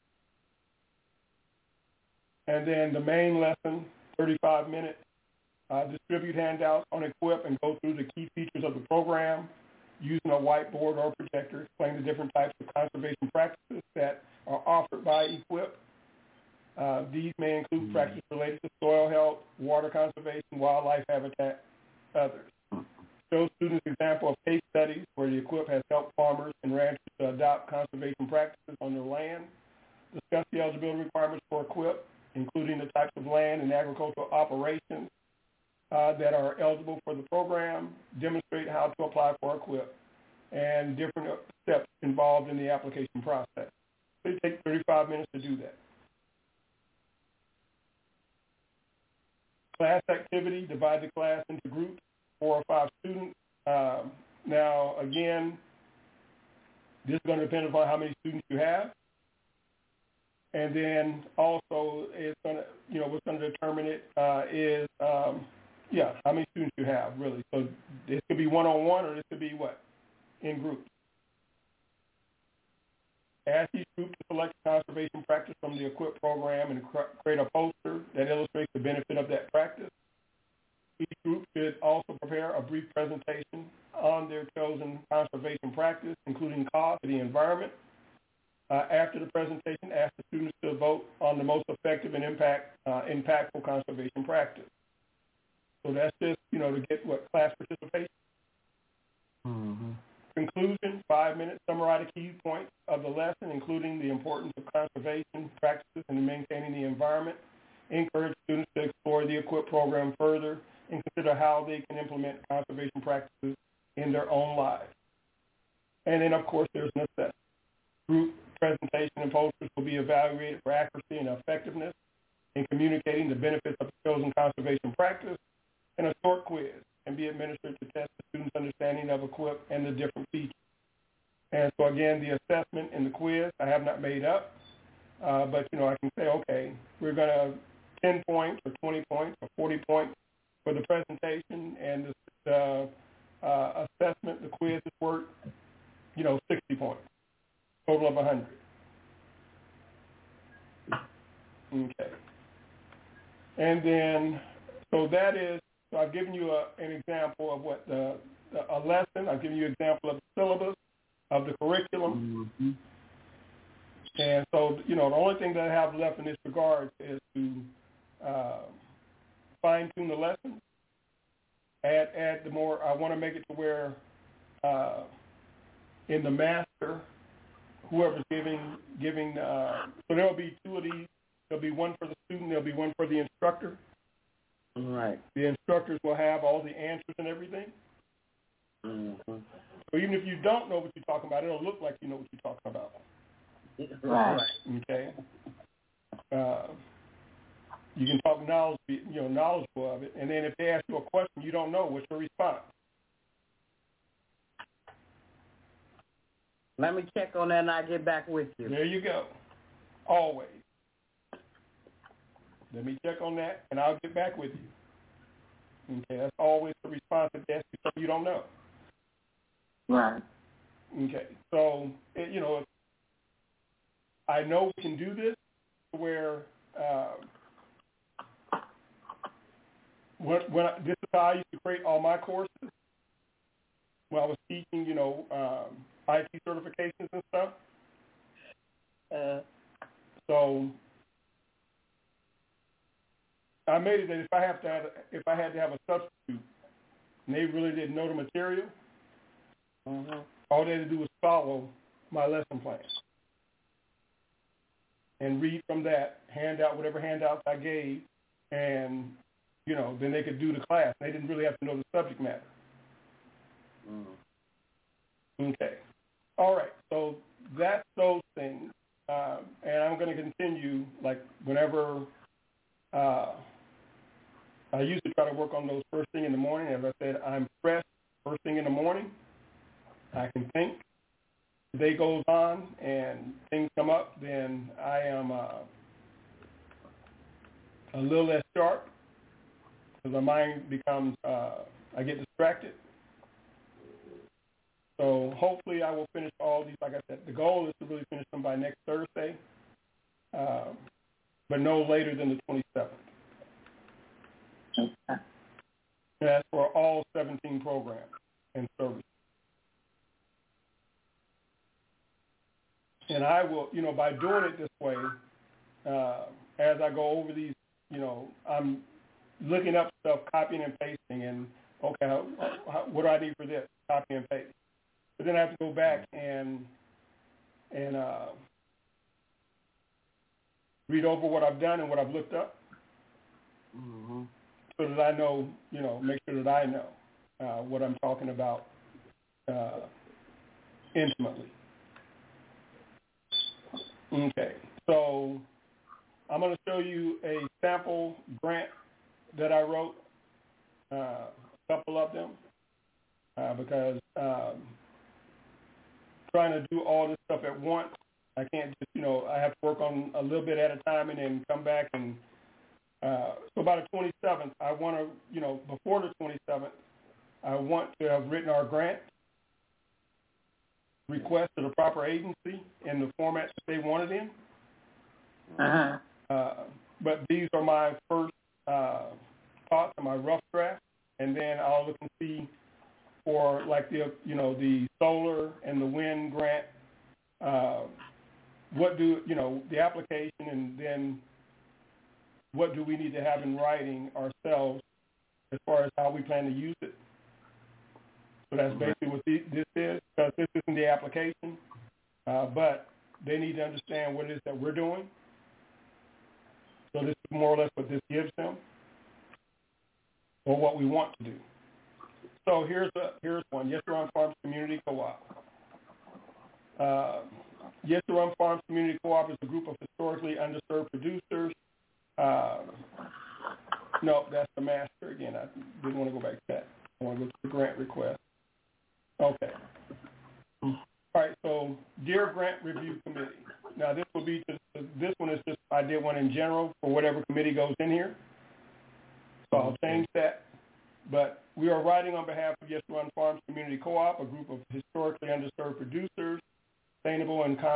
And then the main lesson, 35 minutes, distribute handouts on EQIP and go through the key features of the program using a whiteboard or projector, explain the different types of conservation practices that are offered by EQIP. These may include practices related to soil health, water conservation, wildlife habitat, others. Show students example of case studies where the EQIP has helped farmers and ranchers to adopt conservation practices on their land. Discuss the eligibility requirements for EQIP, including the types of land and agricultural operations that are eligible for the program. Demonstrate how to apply for EQIP and different steps involved in the application process. So it takes 35 minutes to do that. Class activity, divide the class into groups, 4 or 5 students. Now, again, this is going to depend upon how many students you have. And then also, it's going to, what's going to determine it is, how many students you have, really. So this could be one-on-one or this could be what? In groups. Ask each group to select conservation practice from the EQIP program and create a poster that illustrates the benefit of that practice. Each group should also prepare a brief presentation on their chosen conservation practice, including cost to the environment. After the presentation, ask the students to vote on the most effective and impactful conservation practice. So that's just, to get class participation. Mm-hmm. Conclusion, 5 minutes, summarize the key points of the lesson, including the importance of conservation practices and maintaining the environment. Encourage students to explore the EQIP program further and consider how they can implement conservation practices in their own lives. And then, of course, there's an assessment. Group presentation and posters will be evaluated for accuracy and effectiveness in communicating the benefits of the chosen conservation practice, and a short quiz can be administered to test the students' understanding of EQIP and the different features. And so, again, the assessment and the quiz I have not made up, but, I can say, okay, we're going to 10 points or 20 points or 40 points for the presentation, and the assessment, the quiz is worth, 60 points, total of 100. Okay. And then, so that is, so I've given you an example of what a lesson. I've given you an example of the syllabus, of the curriculum. Mm-hmm. And so, the only thing that I have left in this regard is to fine-tune the lesson, add the more. I want to make it to where in the master, whoever's giving, so there'll be 2 of these. There'll be one for the student. There'll be one for the instructor. Right. The instructors will have all the answers and everything. Mm-hmm. So even if you don't know what you're talking about, it'll look like you know what you're talking about. Right. Okay. You can talk knowledgeable of it, and then if they ask you a question you don't know, what's your response? Let me check on that and I'll get back with you. There you go. Always. Let me check on that, and I'll get back with you. Okay, that's always the response if they ask you something you don't know. Right. Okay, so, I know we can do this where this is how I used to create all my courses when I was teaching, IT certifications and stuff. So I made it that if I had to have a substitute and they really didn't know the material, Mm-hmm. all they had to do was follow my lesson plan and read from that, hand out whatever handouts I gave, and, then they could do the class. They didn't really have to know the subject matter. Mm. Okay. All right. So that's those things. And I'm going to continue, like, whenever I used to try to work on those first thing in the morning. As I said, I'm fresh first thing in the morning. I can think. the day goes on and things come up, then I am a little less sharp because my mind becomes, I get distracted. So hopefully I will finish all these. Like I said, the goal is to really finish them by next Thursday, but no later than the 27th. Okay. That's for all 17 programs and services. And I will, by doing it this way, as I go over these, I'm looking up stuff, copying and pasting, and, okay, what do I need for this? Copy and paste. But then I have to go back and read over what I've done and what I've looked up, so that I know, make sure that I know what I'm talking about intimately. Okay, so I'm going to show you a sample grant that I wrote, a couple of them, because trying to do all this stuff at once, I can't just, I have to work on a little bit at a time and then come back. And so by the 27th, I want to, before the 27th, I want to have written our grant request to the proper agency in the format that they want it in. But these are my first thoughts and my rough draft, and then I'll look and see for like the solar and the wind grant, what do, the application, and then what do we need to have in writing ourselves as far as how we plan to use it. So that's basically what this is, because this isn't the application, but they need to understand what it is that we're doing. So this is more or less what this gives them, or what we want to do. So here's one, Yes to Run Farms Community Co-op. Yes to Run Farms Community Co-op is a group of historically underserved producers. No, that's the master again. I didn't want to go back to that. I want to go to the grant request. Okay. All right, so Dear Grant Review Committee. Now this will be just, this one is just, I did one in general for whatever committee goes in here. So I'll change that. But we are writing on behalf of Yes to Run Farms Community Co-op, a group of historically underserved producers, sustainable and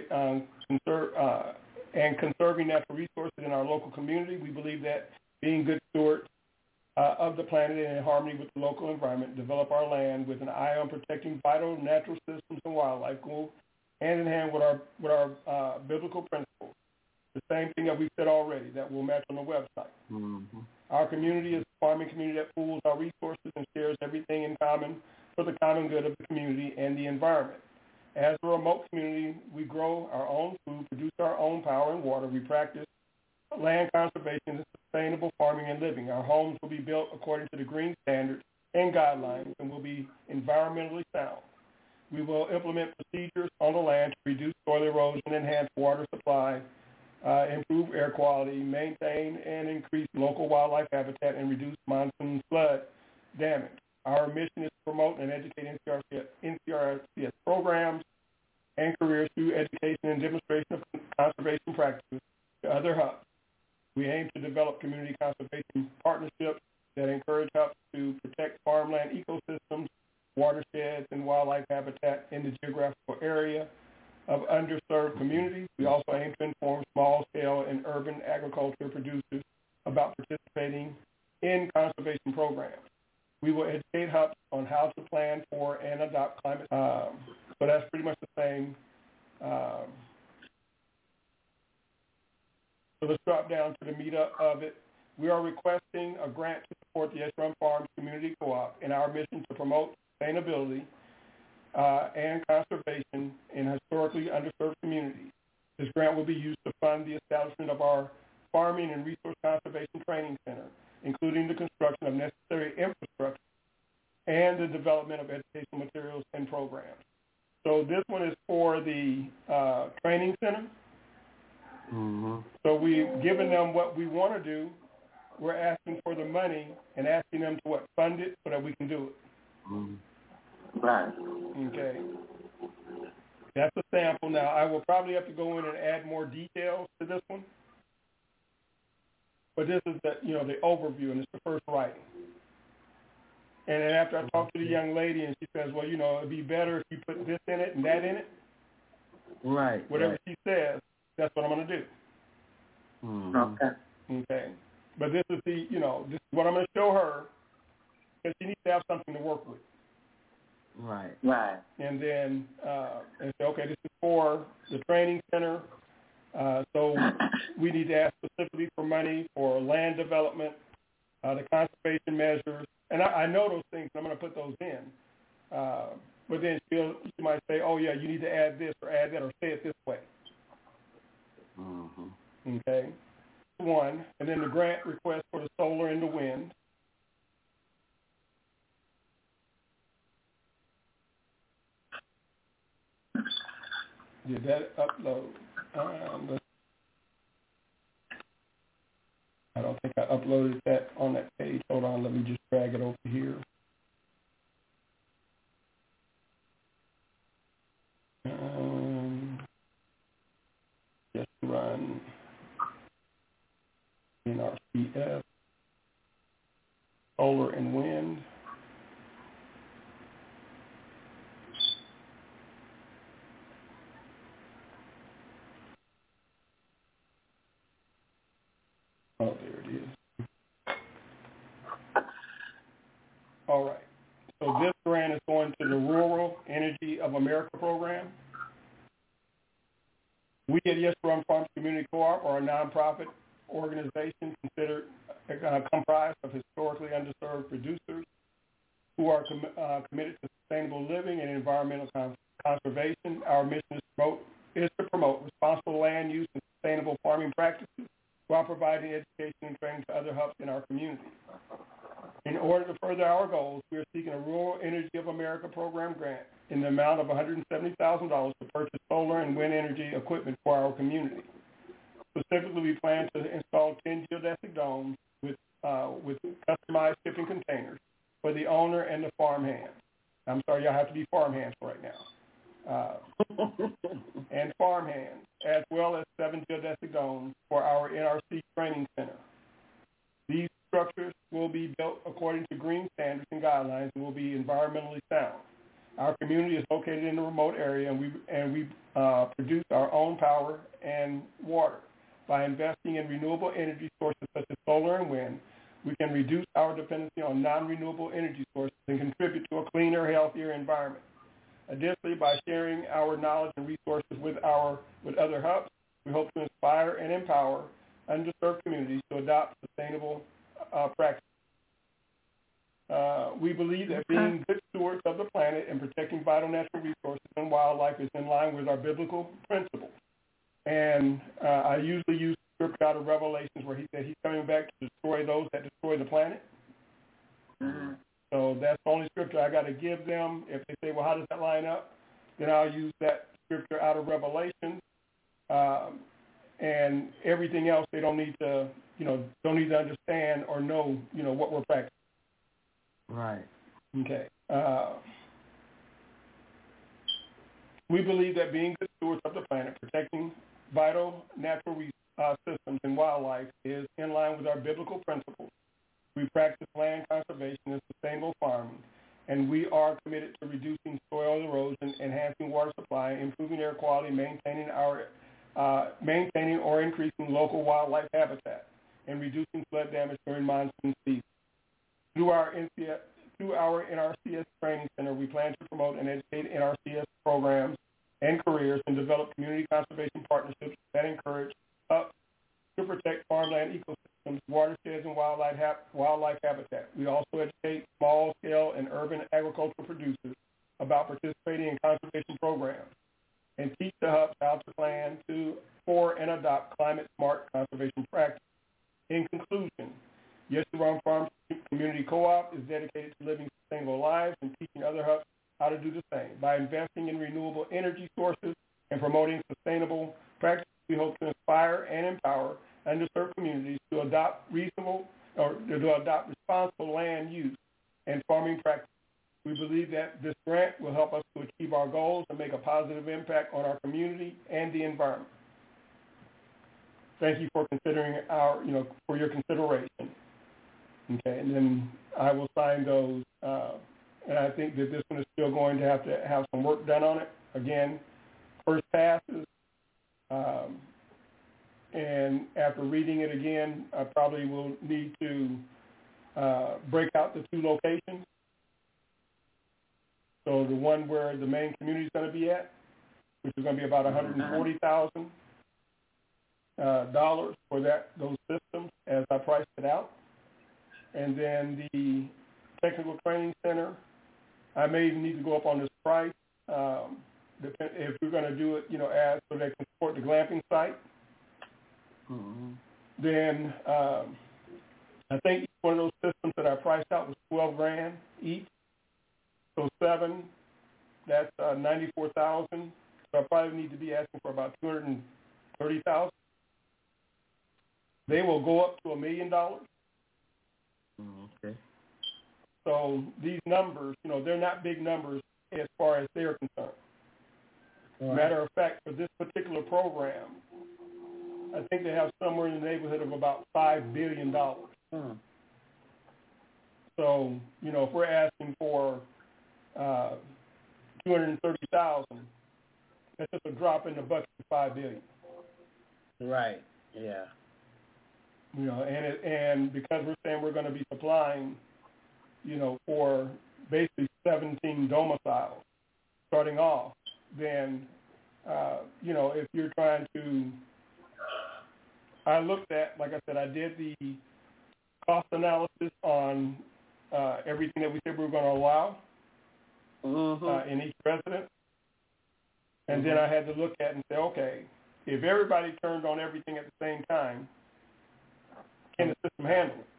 conserving natural resources in our local community. We believe that being good stewards of the planet and in harmony with the local environment, develop our land with an eye on protecting vital natural systems and wildlife, go hand in hand with our biblical principles. The same thing that we've said already that will match on the website. Our community is a farming community that pools our resources and shares everything in common for the common good of the community and the environment. As a remote community, we grow our own food, produce our own power and water. We practice land conservation and sustainable farming and living. Our homes will be built according to the green standards and guidelines and will be environmentally sound. We will implement procedures on the land to reduce soil erosion, enhance water supply, improve air quality, maintain and increase local wildlife habitat, and reduce monsoon flood damage. Our mission is to promote and educate NCRCS programs and careers through education and demonstration of conservation practices to other hubs. We aim to develop community conservation partnerships that encourage hubs to protect farmland ecosystems, watersheds, and wildlife habitat in the geographical area of underserved communities. We also aim to inform small-scale and urban agriculture producers about participating in conservation programs. We will educate hubs on how to plan for and adopt climate. So that's pretty much the same. So let's drop down to the meat of it. We are requesting a grant to support the Yes to Run Farms Community Co-op in our mission to promote sustainability and conservation in historically underserved communities. This grant will be used to fund the establishment of our Farming and Resource Conservation Training Center, including the construction of necessary infrastructure and the development of educational materials and programs. So this one is for the training center. So we've given them what we want to do. We're asking for the money and asking them to fund it so that we can do it. Right. Okay. That's a sample. Now, I will probably have to go in and add more details to this one. But this is the overview, and it's the first writing. And then after I talked to the young lady, and she says, well, it'd be better if you put this in it and that in it. Right. Whatever she says, that's what I'm going to do. Mm-hmm. Okay. But this is this is what I'm going to show her, because she needs to have something to work with. Right. And then and say, okay, this is for the training center. So we need to ask specifically for money for land development, the conservation measures. And I know those things, and I'm going to put those in. But then she might say, oh, yeah, you need to add this or add that or say it this way. Mm-hmm. Okay. One. And then the grant request for the solar and the wind. Did that upload? I don't think I uploaded that on that page. Hold on, let me just drag it over here. Just run NRCS, solar and wind. Oh, there it is. All right. So this grant is going to the Rural Energy of America program. We at Yes Run Farms Community Co-op are a nonprofit organization considered comprised of historically underserved producers who are committed to sustainable living and environmental conservation. Our mission is to promote responsible land use and sustainable farming practices while providing education and training to other hubs in our community. In order to further our goals, we are seeking a Rural Energy of America program grant in the amount of $170,000 to purchase solar and wind energy equipment for our community. Specifically, we plan to install 10 geodesic domes with customized shipping containers for the owner and the farmhands. I'm sorry, y'all have to be farmhands right now. And farmhands, as well as 7 geodesic domes for our NRC training center. These structures will be built according to green standards and guidelines and will be environmentally sound. Our community is located in a remote area, and we produce our own power and water. By investing in renewable energy sources such as solar and wind, we can reduce our dependency on non-renewable energy sources and contribute to a cleaner, healthier environment. Additionally, by sharing our knowledge and resources with other hubs, we hope to inspire and empower underserved communities to adopt sustainable practices. We believe that being good stewards of the planet and protecting vital natural resources and wildlife is in line with our biblical principles. And I usually use scripture out of Revelations where he said he's coming back to destroy those that destroy the planet. Mm-hmm. So that's the only scripture I got to give them. If they say, well, how does that line up? Then I'll use that scripture out of Revelation. And everything else they don't need to understand or know, what we're practicing. Right. Okay. We believe that being good stewards of the planet, protecting vital natural systems and wildlife is in line with our biblical principles. We practice land conservation and sustainable farming, and we are committed to reducing soil erosion, enhancing water supply, improving air quality, maintaining or increasing local wildlife habitat, and reducing flood damage during monsoon season. Through our NRCS training center, we plan to promote and educate NRCS programs and careers and develop community conservation partnerships that encourage us to protect farmland ecosystems, watersheds, and wildlife habitat. We also educate small-scale and urban agricultural producers about participating in conservation programs and teach the hubs how to plan for and adopt climate-smart conservation practices. In conclusion, Yes Run Farms Community Co-op is dedicated to living sustainable lives and teaching other hubs how to do the same. By investing in renewable energy sources and promoting sustainable practices, we hope to inspire and empower underserved communities to adopt responsible land use and farming practices. We believe that this grant will help us to achieve our goals and make a positive impact on our community and the environment. Thank you for considering for your consideration. Okay, and then I will sign those, and I think that this one is still going to have some work done on it. Again, first passes, and after reading it again, I probably will need to break out the two locations. So the one where the main community is going to be at, which is going to be about $140,000 for those systems as I priced it out. And then the technical training center, I may even need to go up on this price if we're going to do it, as so they can support the glamping site. Mm-hmm. Then I think each one of those systems that I priced out was $12,000 each. So 7, that's $94,000. So I probably need to be asking for about $230,000. They will go up to $1 million. Okay. So these numbers, they're not big numbers as far as they're concerned. Right. Matter of fact, for this particular program, I think they have somewhere in the neighborhood of about $5 billion. So, if we're asking for $230,000, that's just a drop in the bucket for $5 billion. Right. Yeah. And because we're saying we're going to be supplying, for basically 17 domiciles starting off, then, if you're trying to, I looked at, like I said, I did the cost analysis on everything that we said we were going to allow in each resident. And then I had to look at and say, okay, if everybody turned on everything at the same time, can the system handle it?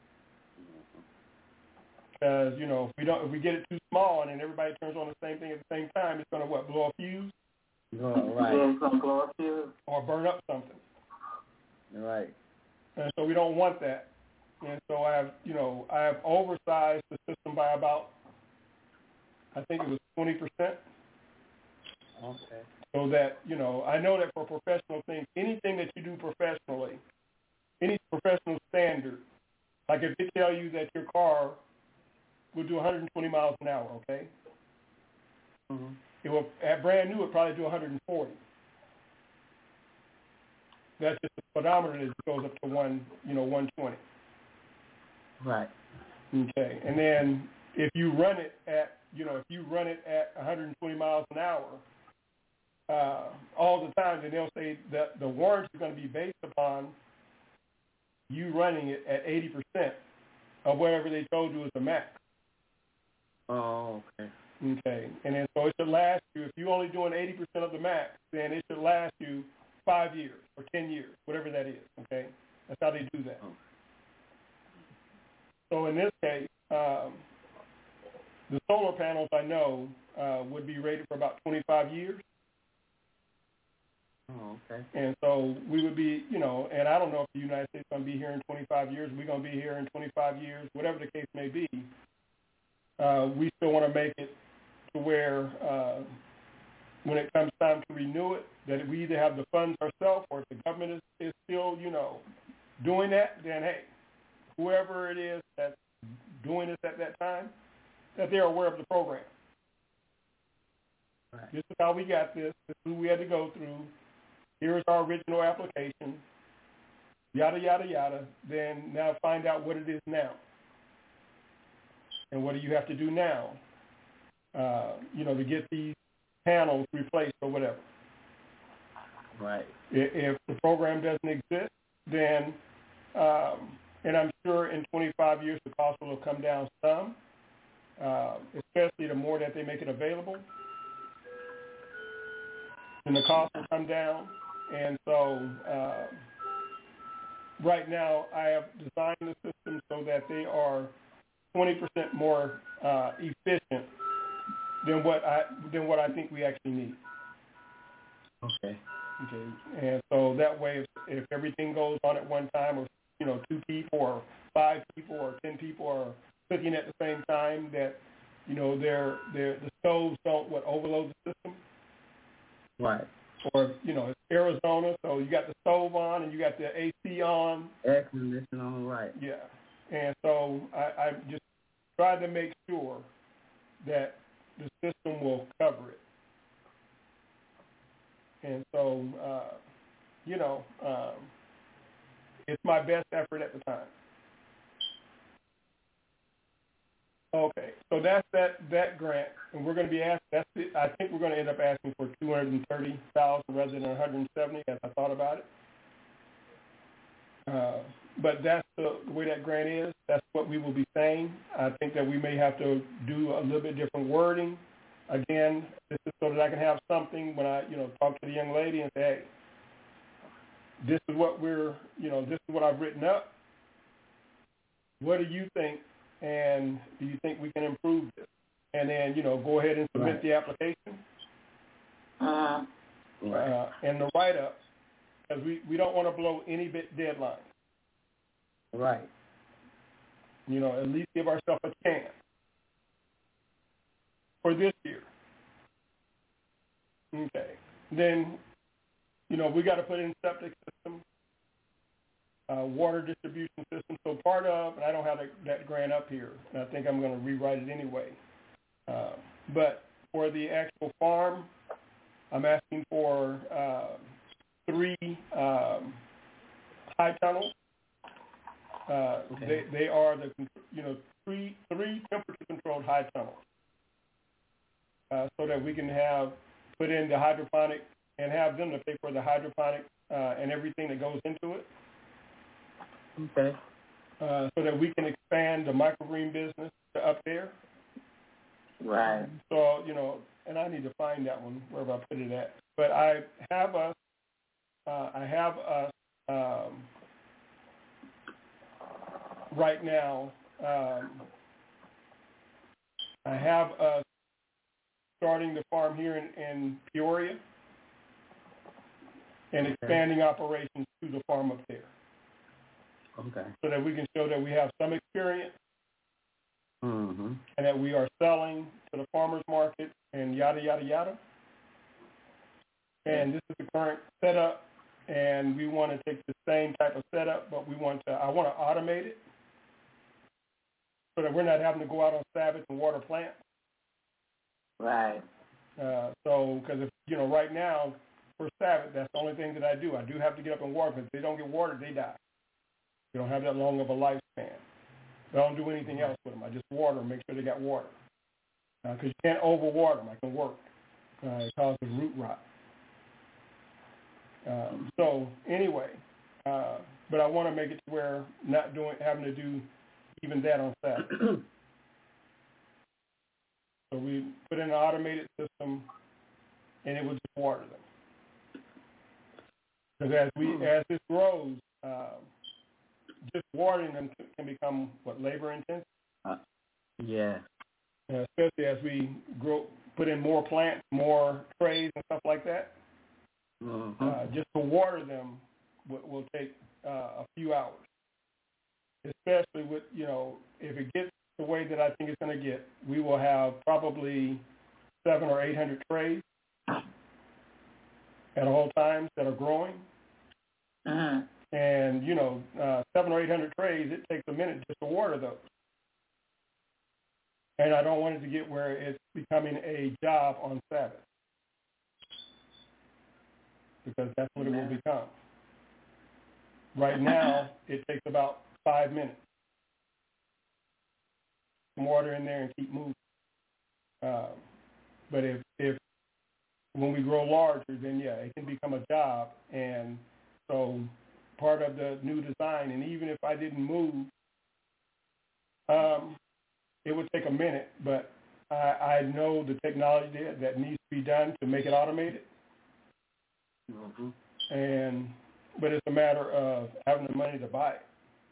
Because, if we get it too small and then everybody turns on the same thing at the same time, it's going to blow a fuse? Right. Yeah, it's going to blow a fuse. Or burn up something. Right. And so we don't want that. And so I have oversized the system by about, I think it was 20%. Okay. So that, I know that for professional things, anything that you do professionally, any professional standard, like if they tell you that your car will do 120 miles an hour, okay? Mm-hmm. It will, at brand new, it probably do 140. That's just the speedometer that goes up to 120. Right. Okay, and then if you run it at 120 miles an hour all the time, then they'll say that the warranty is going to be based upon you running it at 80% of whatever they told you is the max. Oh, okay. Okay, and then so it should last you, if you're only doing 80% of the max, then it should last you 5 years or 10 years, whatever that is, okay? That's how they do that. Oh. So in this case, the solar panels, I know, would be rated for about 25 years. Oh, okay. And so we would be, and I don't know if the United States is going to be here in 25 years. We're going to be here in 25 years, whatever the case may be. We still want to make it to where when it comes time to renew it, that we either have the funds ourselves or if the government is still, doing that, then, hey, whoever it is that's doing this at that time, that they're aware of the program. Right. This is how we got this. This is who we had to go through. Here's our original application, yada, yada, yada. Then now find out what it is now. And what do you have to do now, to get these panels replaced or whatever. Right. If the program doesn't exist, then, and I'm sure in 25 years the cost will come down some, especially the more that they make it available. And the cost will come down. And so right now I have designed the system so that they are 20% more efficient than what I think we actually need. Okay. Okay. And so that way, if everything goes on at one time, or 2 people, or 5 people, or 10 people are clicking at the same time, that the stoves don't overload the system. Right. Or it's Arizona, so you got the stove on and you got the AC on. Air conditioning on, right. Yeah. And so I just tried to make sure that the system will cover it. And so, it's my best effort at the time. Okay, so that's that grant, and we're going to be asked. I think we're going to end up asking for $230,000 rather than $170,000, as I thought about it. But that's the way that grant is. That's what we will be saying. I think that we may have to do a little bit different wording. Again, this is so that I can have something when I, talk to the young lady and say, hey, this is what this is what I've written up. What do you think? And do you think we can improve this? And then, go ahead and submit the application. And the write-up, because we don't want to blow any deadline. Right. At least give ourselves a chance for this year. Okay. Then, we got to put in septic system, water distribution system. So part of, and I don't have that grant up here, and I think I'm going to rewrite it anyway. But for the actual farm, I'm asking for 3 high tunnels. Okay. They are the 3 temperature-controlled high tunnels, so that we can put in the hydroponic and have them to pay for the hydroponic and everything that goes into it. Okay. So that we can expand the microgreen business to up there. Right. So, and I need to find that one, wherever I put it at. But I have us right now, I have us starting the farm here in Peoria and expanding operations to the farm up there. Okay. So that we can show that we have some experience, mm-hmm. and that we are selling to the farmers market and yada, yada, yada. And this is the current setup, and we want to take the same type of setup, but I want to automate it so that we're not having to go out on Sabbath and water plants. Right. So, because right now, for Sabbath, that's the only thing that I do. I do have to get up and water, because if they don't get watered, they die. They don't have that long of a lifespan. I don't do anything else with them. I just water them, make sure they got water. Because you can't overwater them. It can work. It causes root rot. So anyway, but I want to make it to where not having to do even that on Saturday. So we put in an automated system, and it will just water them. Because as this grows, just watering them can become labor intensive. Yeah. Especially as we put in more plants, more trays and stuff like that. Mm-hmm. Just to water them will take a few hours. Especially with if it gets the way that I think it's going to get, we will have probably 700 or 800 trays at all times that are growing. Uh-huh. And 700 or 800 trays, it takes a minute just to water those. And I don't want it to get where it's becoming a job on Sabbath, because that's what it will become. Right now, it takes about 5 minutes. Some water in there and keep moving. But if when we grow larger, then it can become a job. And so part of the new design, and even if I didn't move, it would take a minute, but I know the technology that needs to be done to make it automated. Mm-hmm. But it's a matter of having the money to buy it.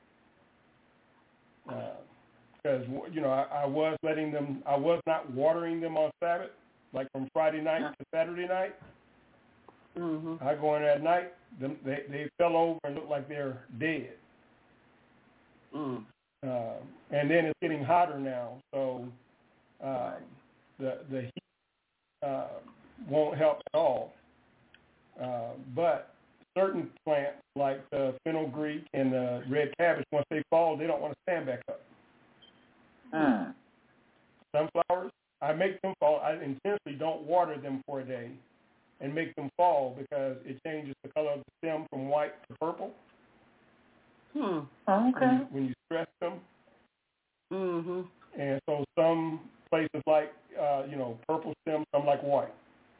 Because I was not watering them on Sabbath, like from Friday night to Saturday night. Mm-hmm. I go in at night, they fell over and look like they're dead. Mm. And then it's getting hotter now, so The heat won't help at all. But certain plants like the fenugreek and the red cabbage, once they fall, they don't want to stand back up. Sunflowers, I make them fall. I intentionally don't water them for a day and make them fall because it changes the color of the stem from white to purple. Okay. When you stress them. Mm-hmm. And so some places like, purple stem, some like white.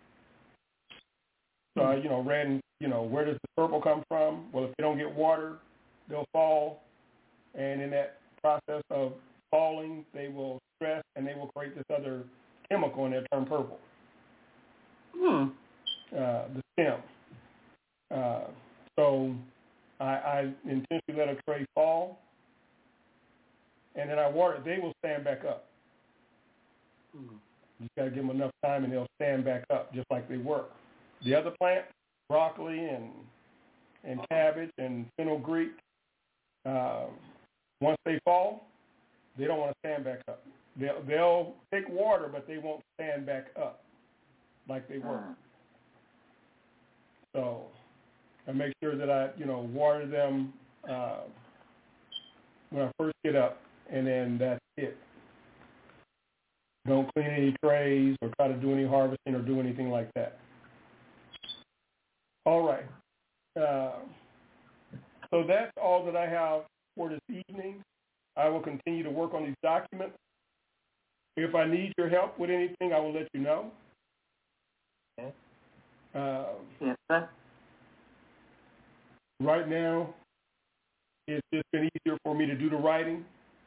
So, red and, where does the purple come from? Well, if they don't get water, they'll fall. And in that process of falling, they will stress and they will create this other chemical and they'll turn purple. The stem. So I intentionally let a tray fall, and then I water it. They will stand back up. You just got to give them enough time, and they'll stand back up just like they were. The other plants, broccoli and cabbage and fenugreek, once they fall, they don't want to stand back up. They'll take water, but they won't stand back up like they were. So I make sure that I, water them when I first get up, and then that's it. Don't clean any trays or try to do any harvesting or do anything like that. All right. So that's all that I have for this evening. I will continue to work on these documents. If I need your help with anything, I will let you know. Okay. Yes, sir. Right now, it's just been easier for me to do the writing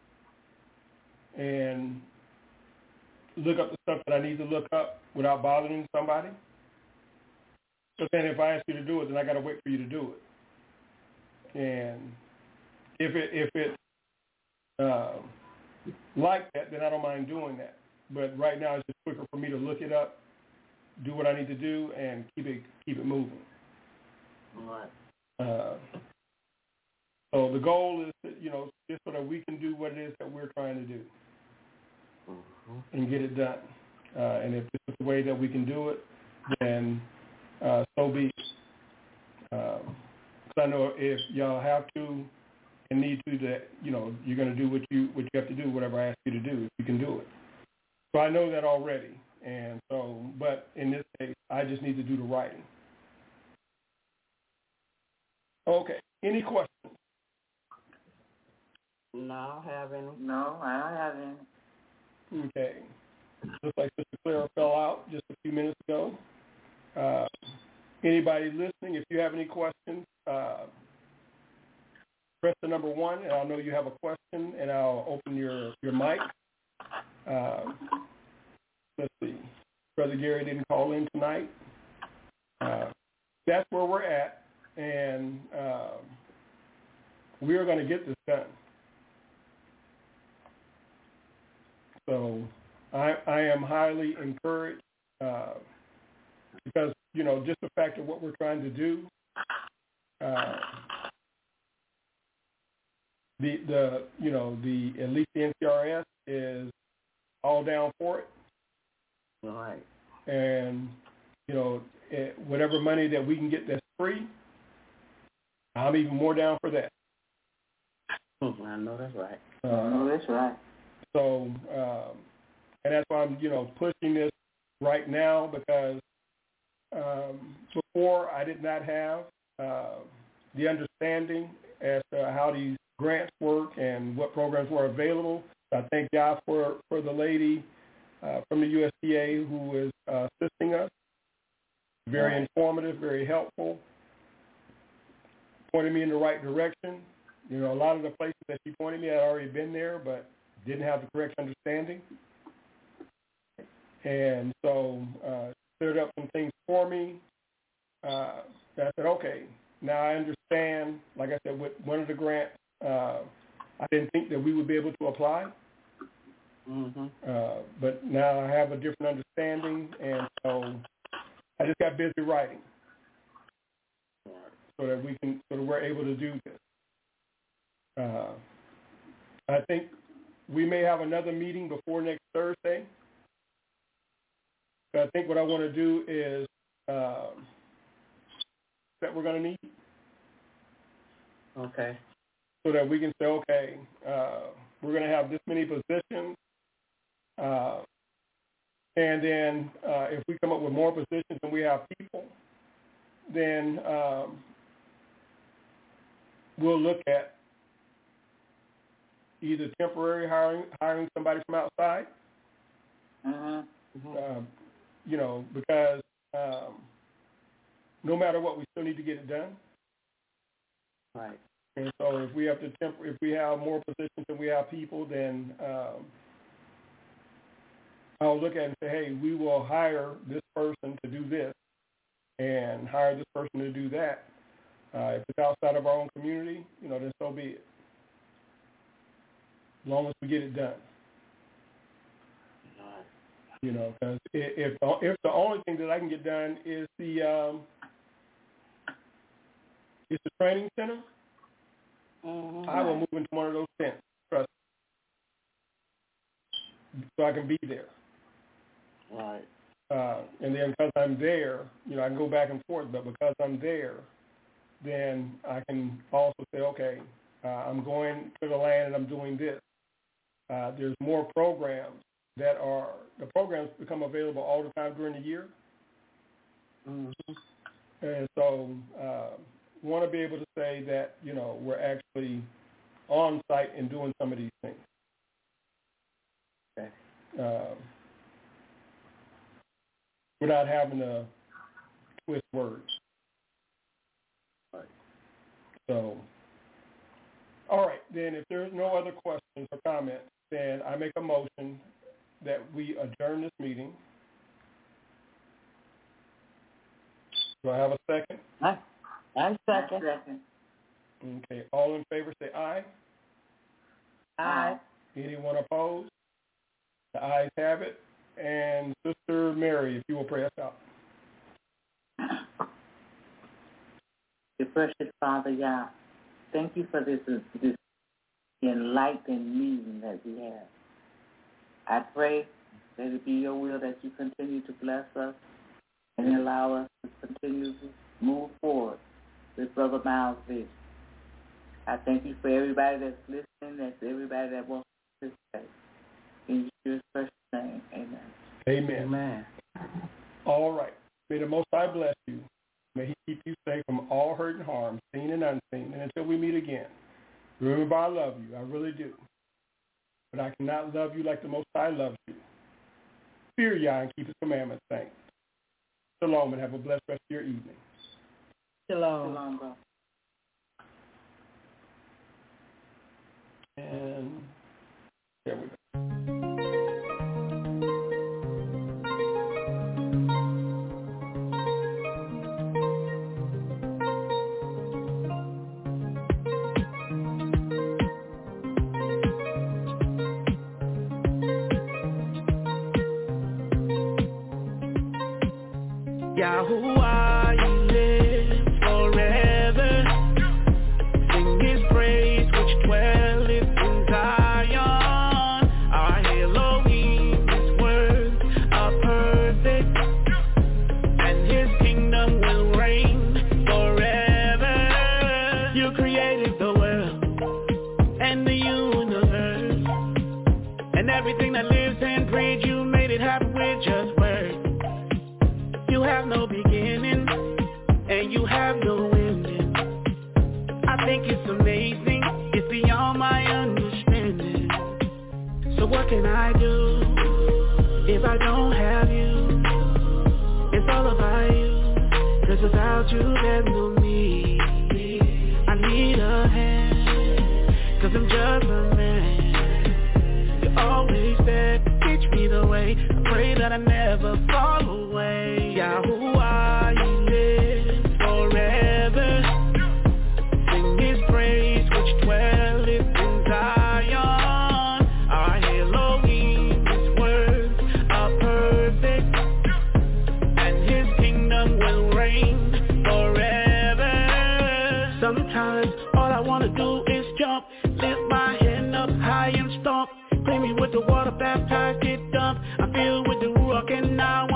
and look up the stuff that I need to look up without bothering somebody. But then if I ask you to do it, then I got to wait for you to do it. And if it's like that, then I don't mind doing that. But right now, it's just quicker for me to look it up, do what I need to do, and keep it moving. All right. So the goal is that, just so that we can do what it is that we're trying to do and get it done. And if this is the way that we can do it, then so be it. Because I know if y'all have to and need to, that you're going to do what you have to do, whatever I ask you to do, if you can do it. So I know that already. And so, but in this case, I just need to do the writing. Okay. Any questions? No, I don't have any. No, I don't have any. Okay. Looks like Sister Clara fell out just a few minutes ago. Anybody listening, if you have any questions, press the number 1, and I'll know you have a question, and I'll open your mic. Let's see. Brother Gary didn't call in tonight. That's where we're at, and we are going to get this done. So I am highly encouraged because, just the fact of what we're trying to do, at least the NCRS is all down for it. All right. And, whatever money that we can get that's free, I'm even more down for that. I know that's right. That's right. So, and that's why I'm, pushing this right now because before I did not have the understanding as to how these grants work and what programs were available. I thank God for the lady from the USDA who is assisting us. Very informative, very helpful, pointed me in the right direction. A lot of the places that she pointed me, I had already been there, but didn't have the correct understanding. And so cleared up some things for me. I said, okay, now I understand, like I said, with one of the grants, I didn't think that we would be able to apply. But now I have a different understanding, and so I just got busy writing so that we're able to do this. I think we may have another meeting before next Thursday I think what I want to do is that we're going to need. Okay. So that we can say, okay, we're going to have this many positions. And then if we come up with more positions and we have people, then we'll look at either temporary hiring somebody from outside, because no matter what, we still need to get it done. Right. And so if we have if we have more positions than we have people, then I'll look at it and say, hey, we will hire this person to do this and hire this person to do that. If it's outside of our own community, then so be it. As long as we get it done. Because if the only thing that I can get done is the training center, I will move into one of those tents, trust me, so I can be there. Right. And then because I'm there, I can go back and forth, but because I'm there, then I can also say, okay, I'm going to the land and I'm doing this. There's more programs the programs become available all the time during the year. And so want to be able to say that, we're actually on site and doing some of these things. Okay. Without having to twist words. Right. So, all right, then if there's no other questions or comments, then I make a motion that we adjourn this meeting. Do I have a second? I second. Okay, all in favor say aye. Aye. Anyone opposed? The ayes have it. And Sister Mary, if you will pray us out. Your precious Father, Yah, thank you for this enlightening meeting that we have. I pray that it be your will that you continue to bless us and allow us to continue to move forward with Brother Miles' vision. I thank you for everybody that's listening, that's everybody that wants to participate. In your precious name, amen. Amen. Amen. All right. May the Most High bless you. May he keep you safe from all hurt and harm, seen and unseen. And until we meet again, remember I love you. I really do. But I cannot love you like the Most High loves you. Fear Yah and keep his commandments. Thanks. Shalom and have a blessed rest of your evening. Shalom. Shalom, bro. And there we go. Yahuwah, you live forever. Sing his praise which dwelleth in Zion. Our Elohim, his words are perfect, and his kingdom will reign forever. You created the world and the universe, and everything that lives and breathes. You made it happen with just words. You have no beginning, and you have no ending. I think it's amazing, it's beyond my understanding. So what can I do if I don't have you? It's all about you, 'cause without you there's no me. I need a hand, 'cause I'm just a man. You're always there, teach me the way. I pray that I never fall away. Yahuwah, you live forever. Sing his praise which dwelleth in Zion. Our Elohim, his words are perfect, and his kingdom will reign forever. Sometimes all I wanna do is jump, lift my hand up high and stomp. Clean me with the water, baptized, get dumped. I'm filled with the Ruach and now I'm drunk.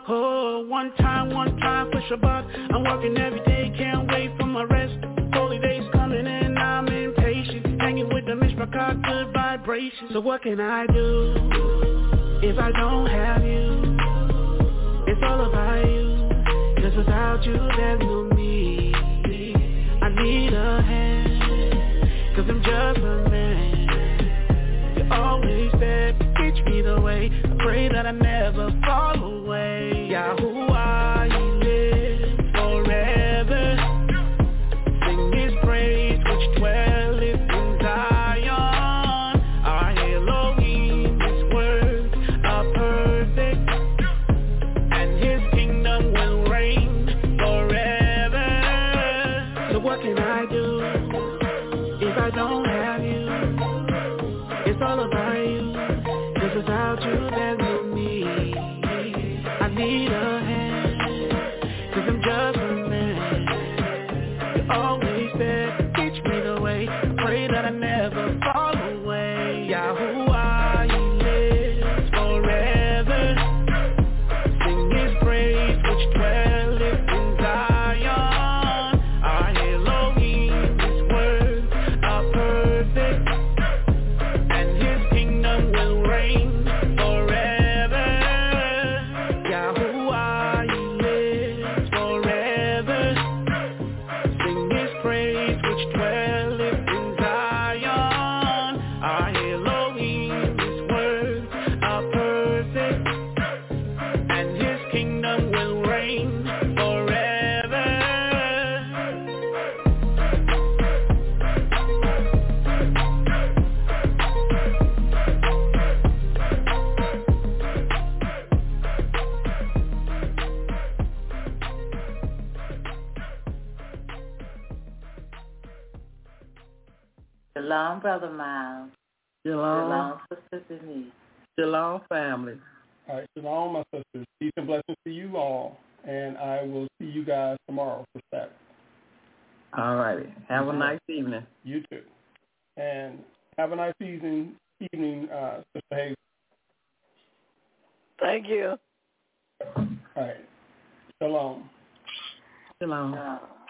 Oh, one time for Shabbat. I'm working every day, can't wait for my rest. Holy days coming and I'm impatient. Hanging with the Mishpachah, good vibrations. So what can I do if I don't have you? It's all about you, 'cause without you there's no me. I need a hand, 'cause I'm just a man. You always said, teach me the way. I pray that I never fall away. Yahuwah, you live forever. Sing his praise which dwelleth in Zion. Our Elohim, his words are perfect, and his kingdom will reign forever. So what can I do if I don't have you? It's all about you, 'cause without you there's no me. I need a hand, 'cause I'm just a man. You always said, teach me the way. Pray that I never fall away. Yahuwah, you live forever. Sing his praise which dwelleth in Zion. Our Elohim, his words are perfect, and his kingdom will reign forever. Yahuwah, you live forever. Sing his praise which dwelleth in Zion. Our Elohim, his words are perfect, and his kingdom will reign forever. Shalom, Brother Miles. Shalom. Shalom, Sister Denise. Shalom, family. All right, shalom, my sisters. Peace and blessings to you all, and I will see you guys tomorrow for Saturday. All righty. Have a nice evening. You too. And have a nice evening, Sister Hayes. Thank you. All right. Shalom. Shalom. Shalom.